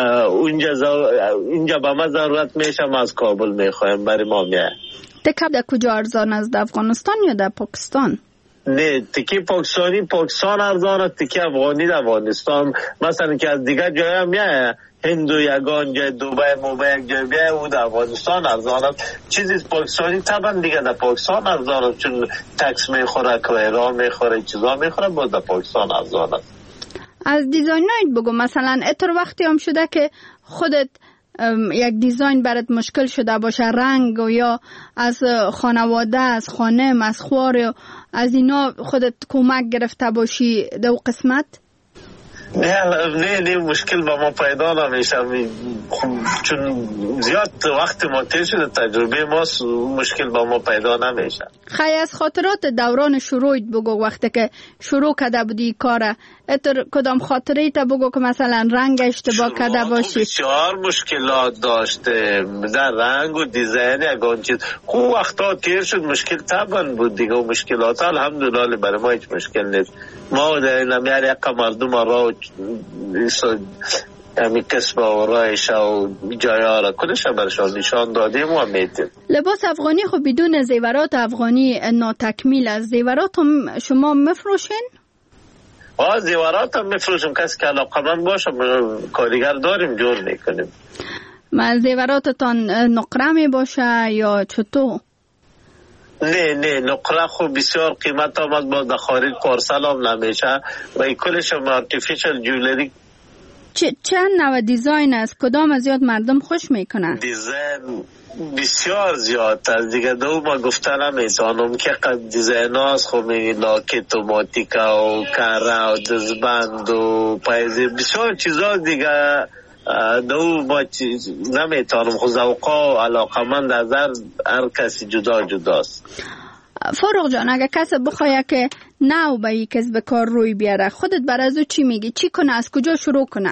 اینجا با ما ضرورت میشه ما از کابل میخوایم برای ما میاد. تیکا در کجا ارزان است؟ در افغانستان یا در پاکستان؟ نه تیکی پاکستان ارزان است، تیکی افغانی در افغانستان. مثلا که از دیگر جای هم میاد هندو یگان جای دوبه موبه یک جای بیای او در افغانستان ارزان است. چیزی پاکستانی طبعا دیگه در پاکستان ارزان است چون تکس میخوره، کرایه میخوره، چیزا میخوره باز در پاکستان ارزان است. از دیزاینایت بگو مثلا اتر وقتی هم شده که خودت یک دیزاین برات مشکل شده باشه رنگ و یا از خانواده از خانم از خوار از اینا خودت کمک گرفته باشی دو قسمت؟ نه مشکل با ما پیدا نمیشه، چون زیاد وقت ما تیر شده، تجربه ما مشکل با ما پیدا نمیشه. خیلی از خاطرات دوران شروعت بگو، وقتی که شروع کرده بودی کاره، کدام خاطره تا بگو که مثلا رنگ اشتباه کرده باشی؟ بسیار مشکلات داشته در رنگ و دیزاین یگان چیز. خوب وقتا تیر شد، مشکل طبعا بود دیگه، و مشکلات الحمدلله برای ما هیچ مشکل نیست. ما در این همیار یک مردم را همی کسب و رایش و جایه را کلش برشان نشان دادیم و میتیم. لباس افغانی خب بدون زیورات افغانی ناتکمیل است. زیورات هم شما مفروشین؟ زیورات هم میفروشیم، کسی که علاقه من باشه کارگر داریم جور میکنیم. زیوراتتان نقره می باشه یا چطور؟ نه نقره خوب بسیار قیمت آمد، باز در خارج پارسل هم نمیشه و این کلش هم آرتیفیشل جولری. چند نوع دیزاین است؟ کدام از زیاد مردم خوش میکنن؟ دیزاین بسیار زیاد است دیگه، دو ما گفتن نمیتونم که قد دیزاین هاست. خب لاکت و ماتیکا و کاره و دزبند و پایزی بسیار چیزا دیگه، دو با نمیتونم. خود ذوقا و علاقه من در هر کسی جداست. فاروق جان، اگه کسی بخواه که نو به یک کسب کار روی بیاره، خودت بر از او چی میگی؟ چی کنه؟ از کجا شروع کنه؟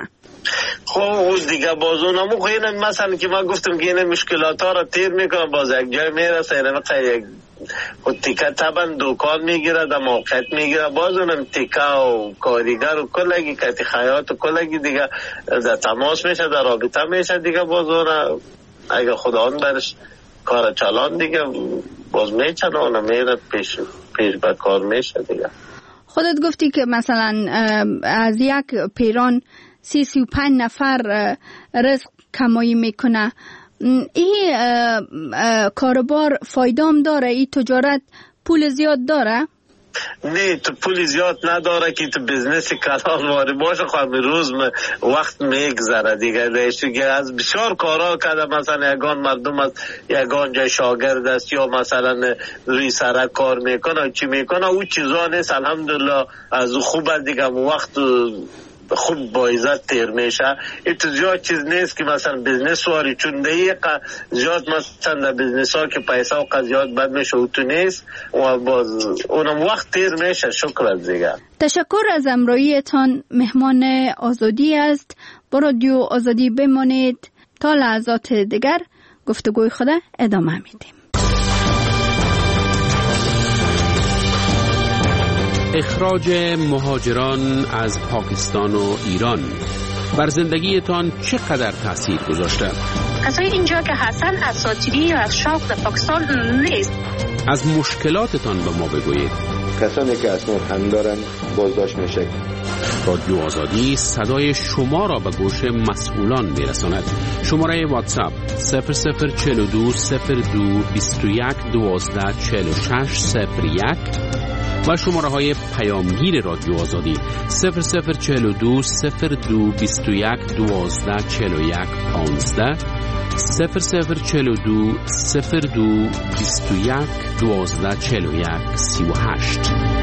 خب دیگه باز اونمو خیلی مثلا که من گفتم که این مشکلات ها را تیر میکنم، باز یک جای میرسه یک تیکه طبعا دکان میگیره، در موقعیت میگیره، باز اونم تیکه و کاریگر و کلگی کتی خیاط و کلگی دیگه در تماس میشه، در رابطه میشه دیگه. باز اون اگه خدا آن برش کار چلان دیگه باز میچنه، اونم میره پیش به کار میشه دیگه. خودت گفتی که مثلا از یک پیران 35 نفر رزق کمایی میکنه. این کاروبار فایدام داره؟ این تجارت پول زیاد داره؟ نه تو پول زیاد نداره که تو بزنس کلان واری باشه. خواهم روز وقت میگذره دیگه. از بسیار کارا کرده، مثلا یگان مردم از یگان جای شاگرد است یا مثلا روی سرک کار میکنه چی میکنه، او چیزا نیست. الحمدلله از خوب است دیگه، وقت خوب با عزت تیر میشه. ایت زیاد چیز نیست که مثلا بزنس واری، چون دقیقا زیاد مثلا در بزنس ها که پیسه و قضیات بد میشه او تو نیست و باز اونم وقت تیر میشه. شکر دیگه. تشکر از امرویتان. مهمان آزادی است. با رادیو آزادی بمانید تا لحظات دیگر گفتگوی خود ادامه میدیم. اخراج مهاجران از پاکستان و ایران بر زندگیتان چقدر تأثیر گذاشته؟ کسایی اینجا که هستن اساطیری یا از شوق در پاکستان نیست. از مشکلاتتان به ما بگویید. کسانی که اسناد هم دارن بازداشت میشه. رادیو آزادی صدای شما را به گوش مسئولان میرساند. شماره واتساپ 0042 02 21 12 46 01 و شماره های پیامگیر رادیو آزادی 0042 02 21 12 41 15 0042 02 21 12 41 38.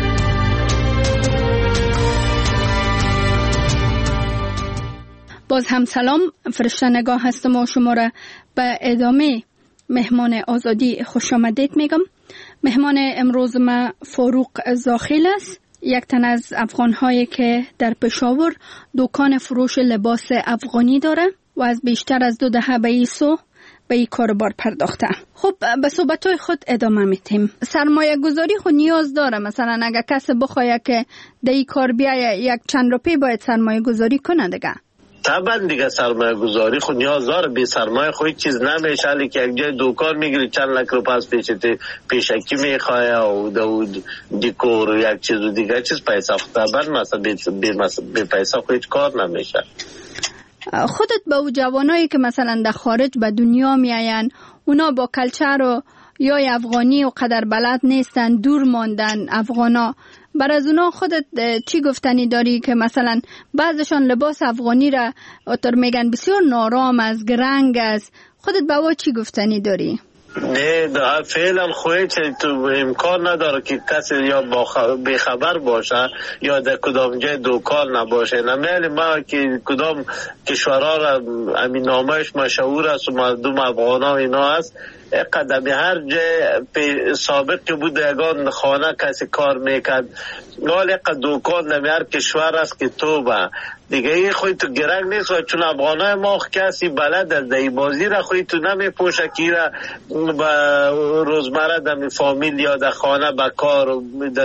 باز هم سلام، فرشته نگاه هستم و شما را به ادامه مهمان آزادی خوش آمدید میگم. مهمان امروز ما فاروق زاخیل است، یک تن از افغان‌هایی که در پشاور دکان فروش لباس افغانی داره و از بیشتر از 2 دهه به این کاروبار پرداخته. خب به صحبت‌های خود ادامه میتیم. سرمایه گذاری خود نیاز داره؟ مثلا اگه کسی بخواه که در این کار بیایه یک چند روپی باید سرمایه گذاری کنه دیگه؟ طبعا دیگه سرمایه گذاری خود نیاز داره. بی سرمایه خود چیز نمیشه. علی که یک جای دکان میگیری چند لک روپیه از پیشکی میخواه و دیکور و یک چیز و دیگه چیز پیسه خود طبعا مثلا بی پیسه خود کار نمیشه. خودت با او جوانایی که مثلا در خارج به دنیا میاین، اونا با کلچر و یا افغانی و قدر بلد نیستن، دور ماندن افغانا، بر از اونا خودت چی گفتنی داری که مثلا بعضشان لباس افغانی را اتر میگن بسیار نارام از گرنگ است، خودت با او چی گفتنی داری؟ نه فعلا خواهی تو امکان نداره که کسی یا بیخبر باشه یا در کدام جای دوکان نباشه. نمیلی ما که کدام کشورها را امین نامهش مشهور است و مردم افغان ها اینا هست، قدمی هر جای سابق بود یگان خانه کسی کار میکرد ولی دوکان در هر کشور است که تو با دیگه ای خوی تو گرنگ نیست و چون افغانای ما کسی بلد از دی بازی را خوی تو نمی پوشه که را با روزمره در فامیل یا در خانه با کار و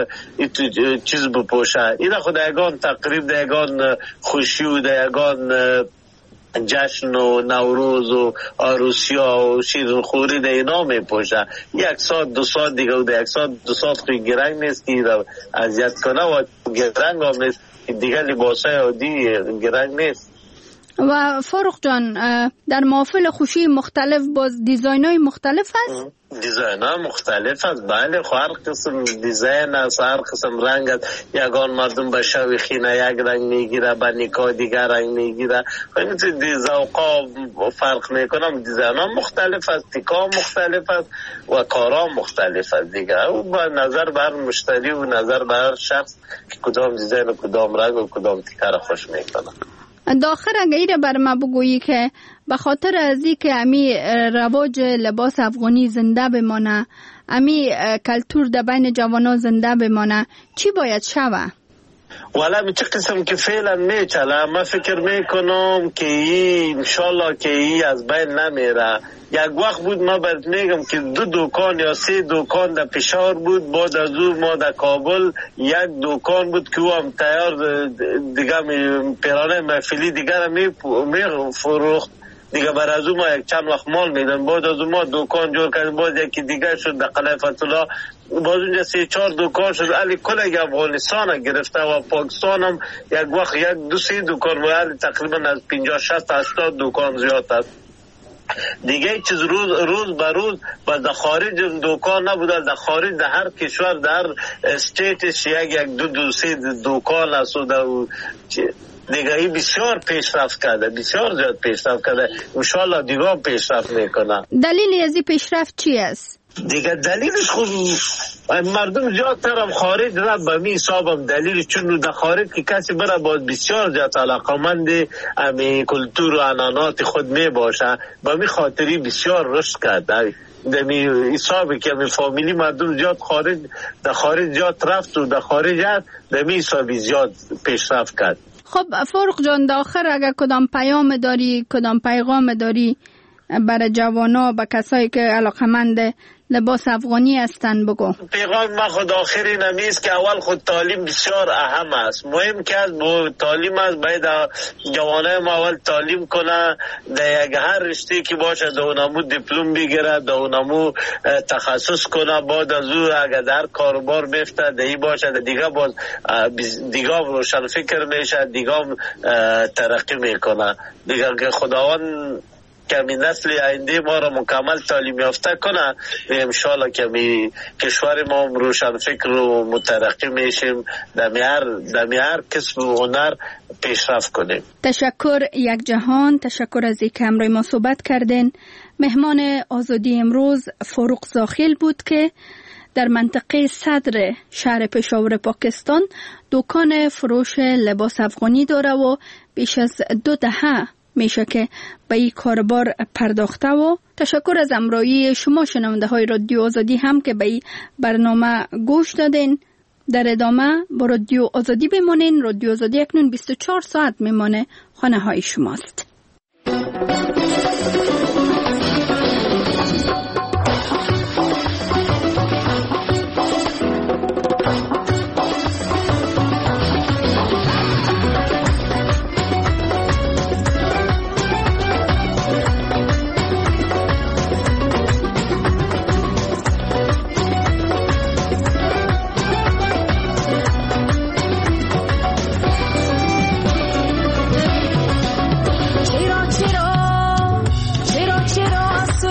چیز بپوشه. این خود یگان تقریب در یگان خوشی و در یگان جشن و نوروز و عروسیا و شیرینخوری در اینا می پوشه. 1 ساعت 2 ساعت دیگه و در 1 ساعت 2 ساعت خوی گرنگ نیست که را اذیت کنه و گرنگ هم نیست دیگه لباسای عادی گرنگ نیست. و فاروق جان در محافل خوشی مختلف باز دیزاین های مختلف هست؟ دیزاین ها مختلف هست بله، هر قسم دیزاین هست، هر قسم رنگ هست. یگان مردم به شوی خینه یک رنگ میگیره، به نکاح دیگر رنگ میگیره، این ذوقا فرق میکنم. دیزاین ها مختلف هست، تیکا مختلف هست و کارا مختلف هست دیگه. او با نظر بر مشتری و نظر بر شخص که کدام دیزاین و کدام رنگ و کدام تیکا را خوش میکنه. داخل اگه ایره بر ما بگویی که به خاطر ازی که امی رواج لباس افغانی زنده بمانه، امی کلتور در بین جوانا زنده بمانه، چی باید شوه؟ والا می چه قسم که فعلا میچله، من فکر میکنم که این انشالله که این از بین نمیره. یک وقت بود ما برد میگم که 2 دوکان یا 3 دوکان در پشاور بود، بعد از او ما در کابل 1 دوکان بود که او هم تیار دیگه پیرانه محفلی دیگر می فروخت دیگه. بر از او ما یک چند وقت مال میدن، بعد از او ما دوکان جور کردیم، باز یکی دیگه شد در قلعه فتولا، باز اونجا 3-4 دوکان شد. علی کل افغانستان گرفته و پاکستان هم یک وقت 1-2-3 دوکان بود، تقریبا از 50-60-80 دوکان زیاد است دیگه. چیز روز به روز و در خارج دوکان نبوده، در خارج در هر کشور در استیتش 1-2-3 دوکان است و دیگه ای بسیار پیشرفت کرده، بسیار زیاد پیشرفت کرده. انشالله دیگه هم پیشرفت میکنه. دلیل ازی پیشرفت چی است؟ دیگه دلیلش خود مردم زیادتر هم خارج را به می حسابم دلیلش، چون در خارج که کسی بره باید بسیار زیاد علاقمند امی کلتور و عنعنات خود می باشه، به می خاطری بسیار رشد کرده. در می حسابی که می فامیلی مردم زیاد خارج در خارج زیاد رفت و در خارج هست، در می حسابی زیاد پیشرفت کرد. خب فاروق جان، داخل اگر کدام پیام داری، کدام پیغام داری برای جوانا، با کسایی که علاقمند لباس افغانی هستن بگو. پیغام ما خود آخری نمیست که اول خود تعلیم بسیار اهم است، مهم که از تعلیم است. باید جوانای ما اول تعلیم کنه، در یک هر رشته که باشه در اونمو دیپلم بگیره، در اونمو تخصص کنه، بعد از او اگر در کاروبار بفته دهی باشه دیگه باز دیگه روشن فکر میشه، دیگه ترقی میکنه دیگه. که خداوند کمی نسل آینده ما را مکمل تعلیم یافته کنه، انشالله کمی کشور ما روشن فکر و مترقی میشیم، در هر کسب و هنر پیشرفت کنیم. تشکر یک جهان، تشکر از اینکه همراه ما صحبت کردین. مهمان آزادی امروز فاروق زاخیل بود که در منطقه صدر شهر پشاور پاکستان دکان فروش لباس افغانی داره و بیش از 2 دهه میشه که به این کاربار پرداخته. و تشکر از همراهی شما شنونده های رادیو آزادی هم که به این برنامه گوش دادین. در ادامه با رادیو آزادی بمانین. رادیو آزادی اکنون 24 ساعت میمانه خانه های شماست.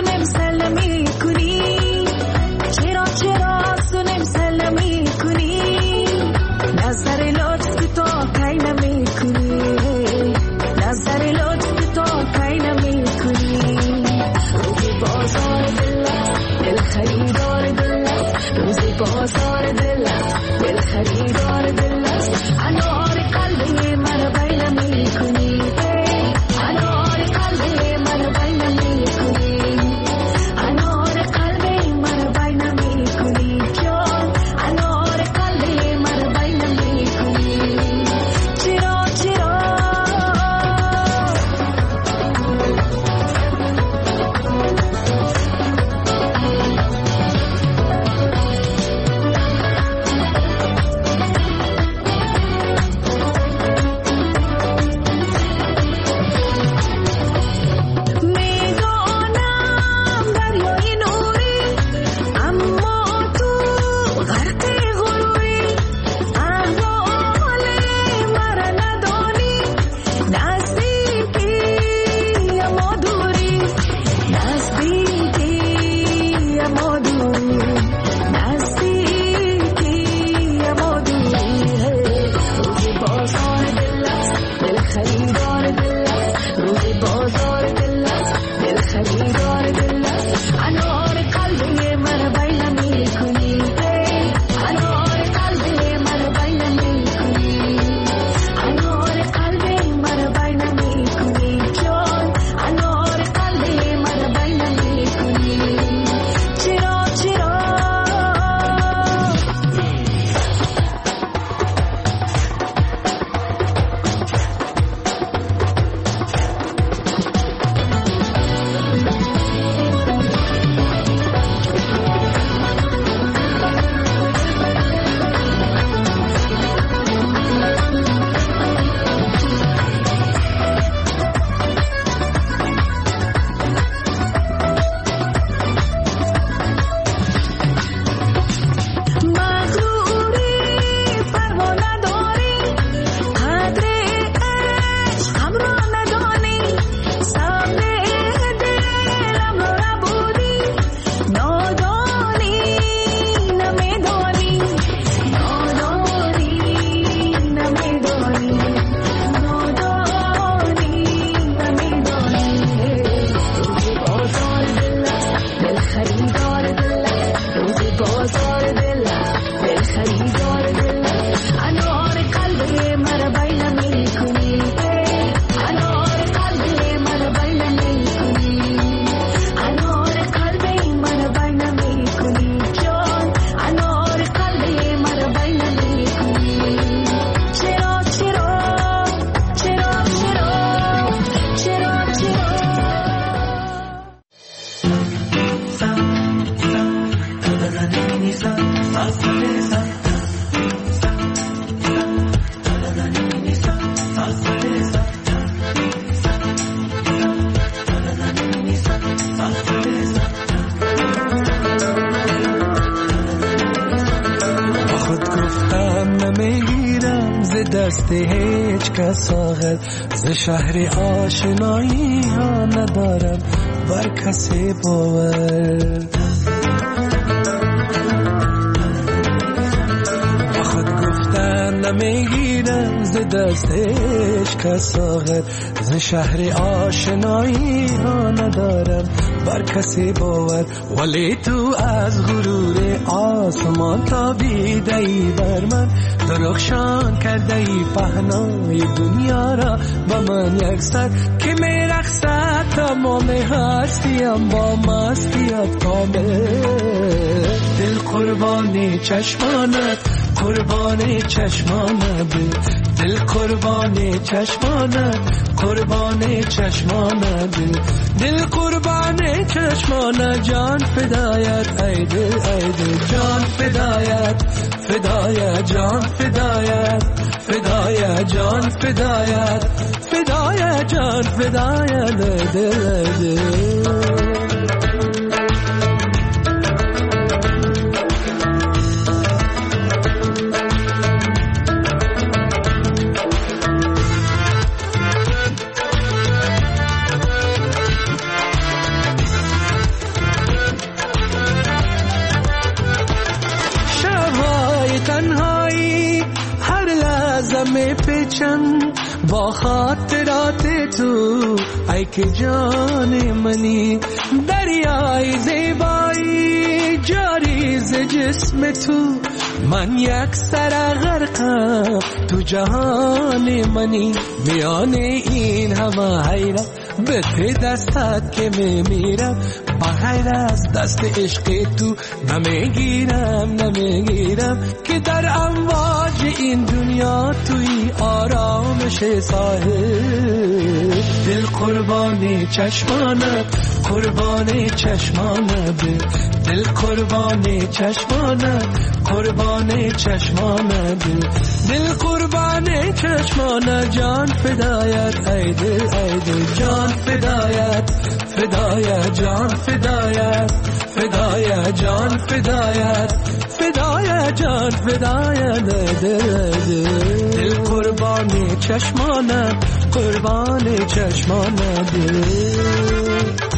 چرا سنم سلمی کنی خریدار دل است انار قلب مرا بین میکنی انار قلب مرا بین میکنی انار قلب مرا بین میکنی جان انار قلب مرا بین میکنی چرا چرا دست هیچ کس آخر ز شهر آشنایی ها ندارم بر کسی باور با خود گفتن نمیگیرم ز دست هیچ کس آخر ز شهر آشنایی ها ندارم بر کسی باور ولی تو از غرور آسمان تابیده ای بر من درخشان کرده ای پهنای دنیا را با من یکسر که میرقصد تمام هستیم با مستیت کامل دل قربانی چشمانت قربانی چشمانت دل قربانی چشمانت قربانی چشمانت دل قربانی چشمانت جان فدایت ای دل جان فدایت فدایت جان فدایت فدایت جان فدایت فدایت جان فدایت دل با خاطرات تو ای که جان منی دریای زیبایی جاری ز جسم تو من یک سر غرقم تو جهان منی، میان این همه حیرت به ته دستت که میمیرم، بغیر از دست عشق تو نمیگیرم که در امواج این دنیا توی آرامش ساحل. دل قربان چشمانت، قربان چشمانت، دل قربان چشمانت، قربان چشمانت، دل قربان چشمانت، جان فدایت ای دل جان فدایت، فدایت جان فدایت، فدایت جان فدایت، فدایت جان فدایت، دل قربان چشمانت، قربان چشمانت.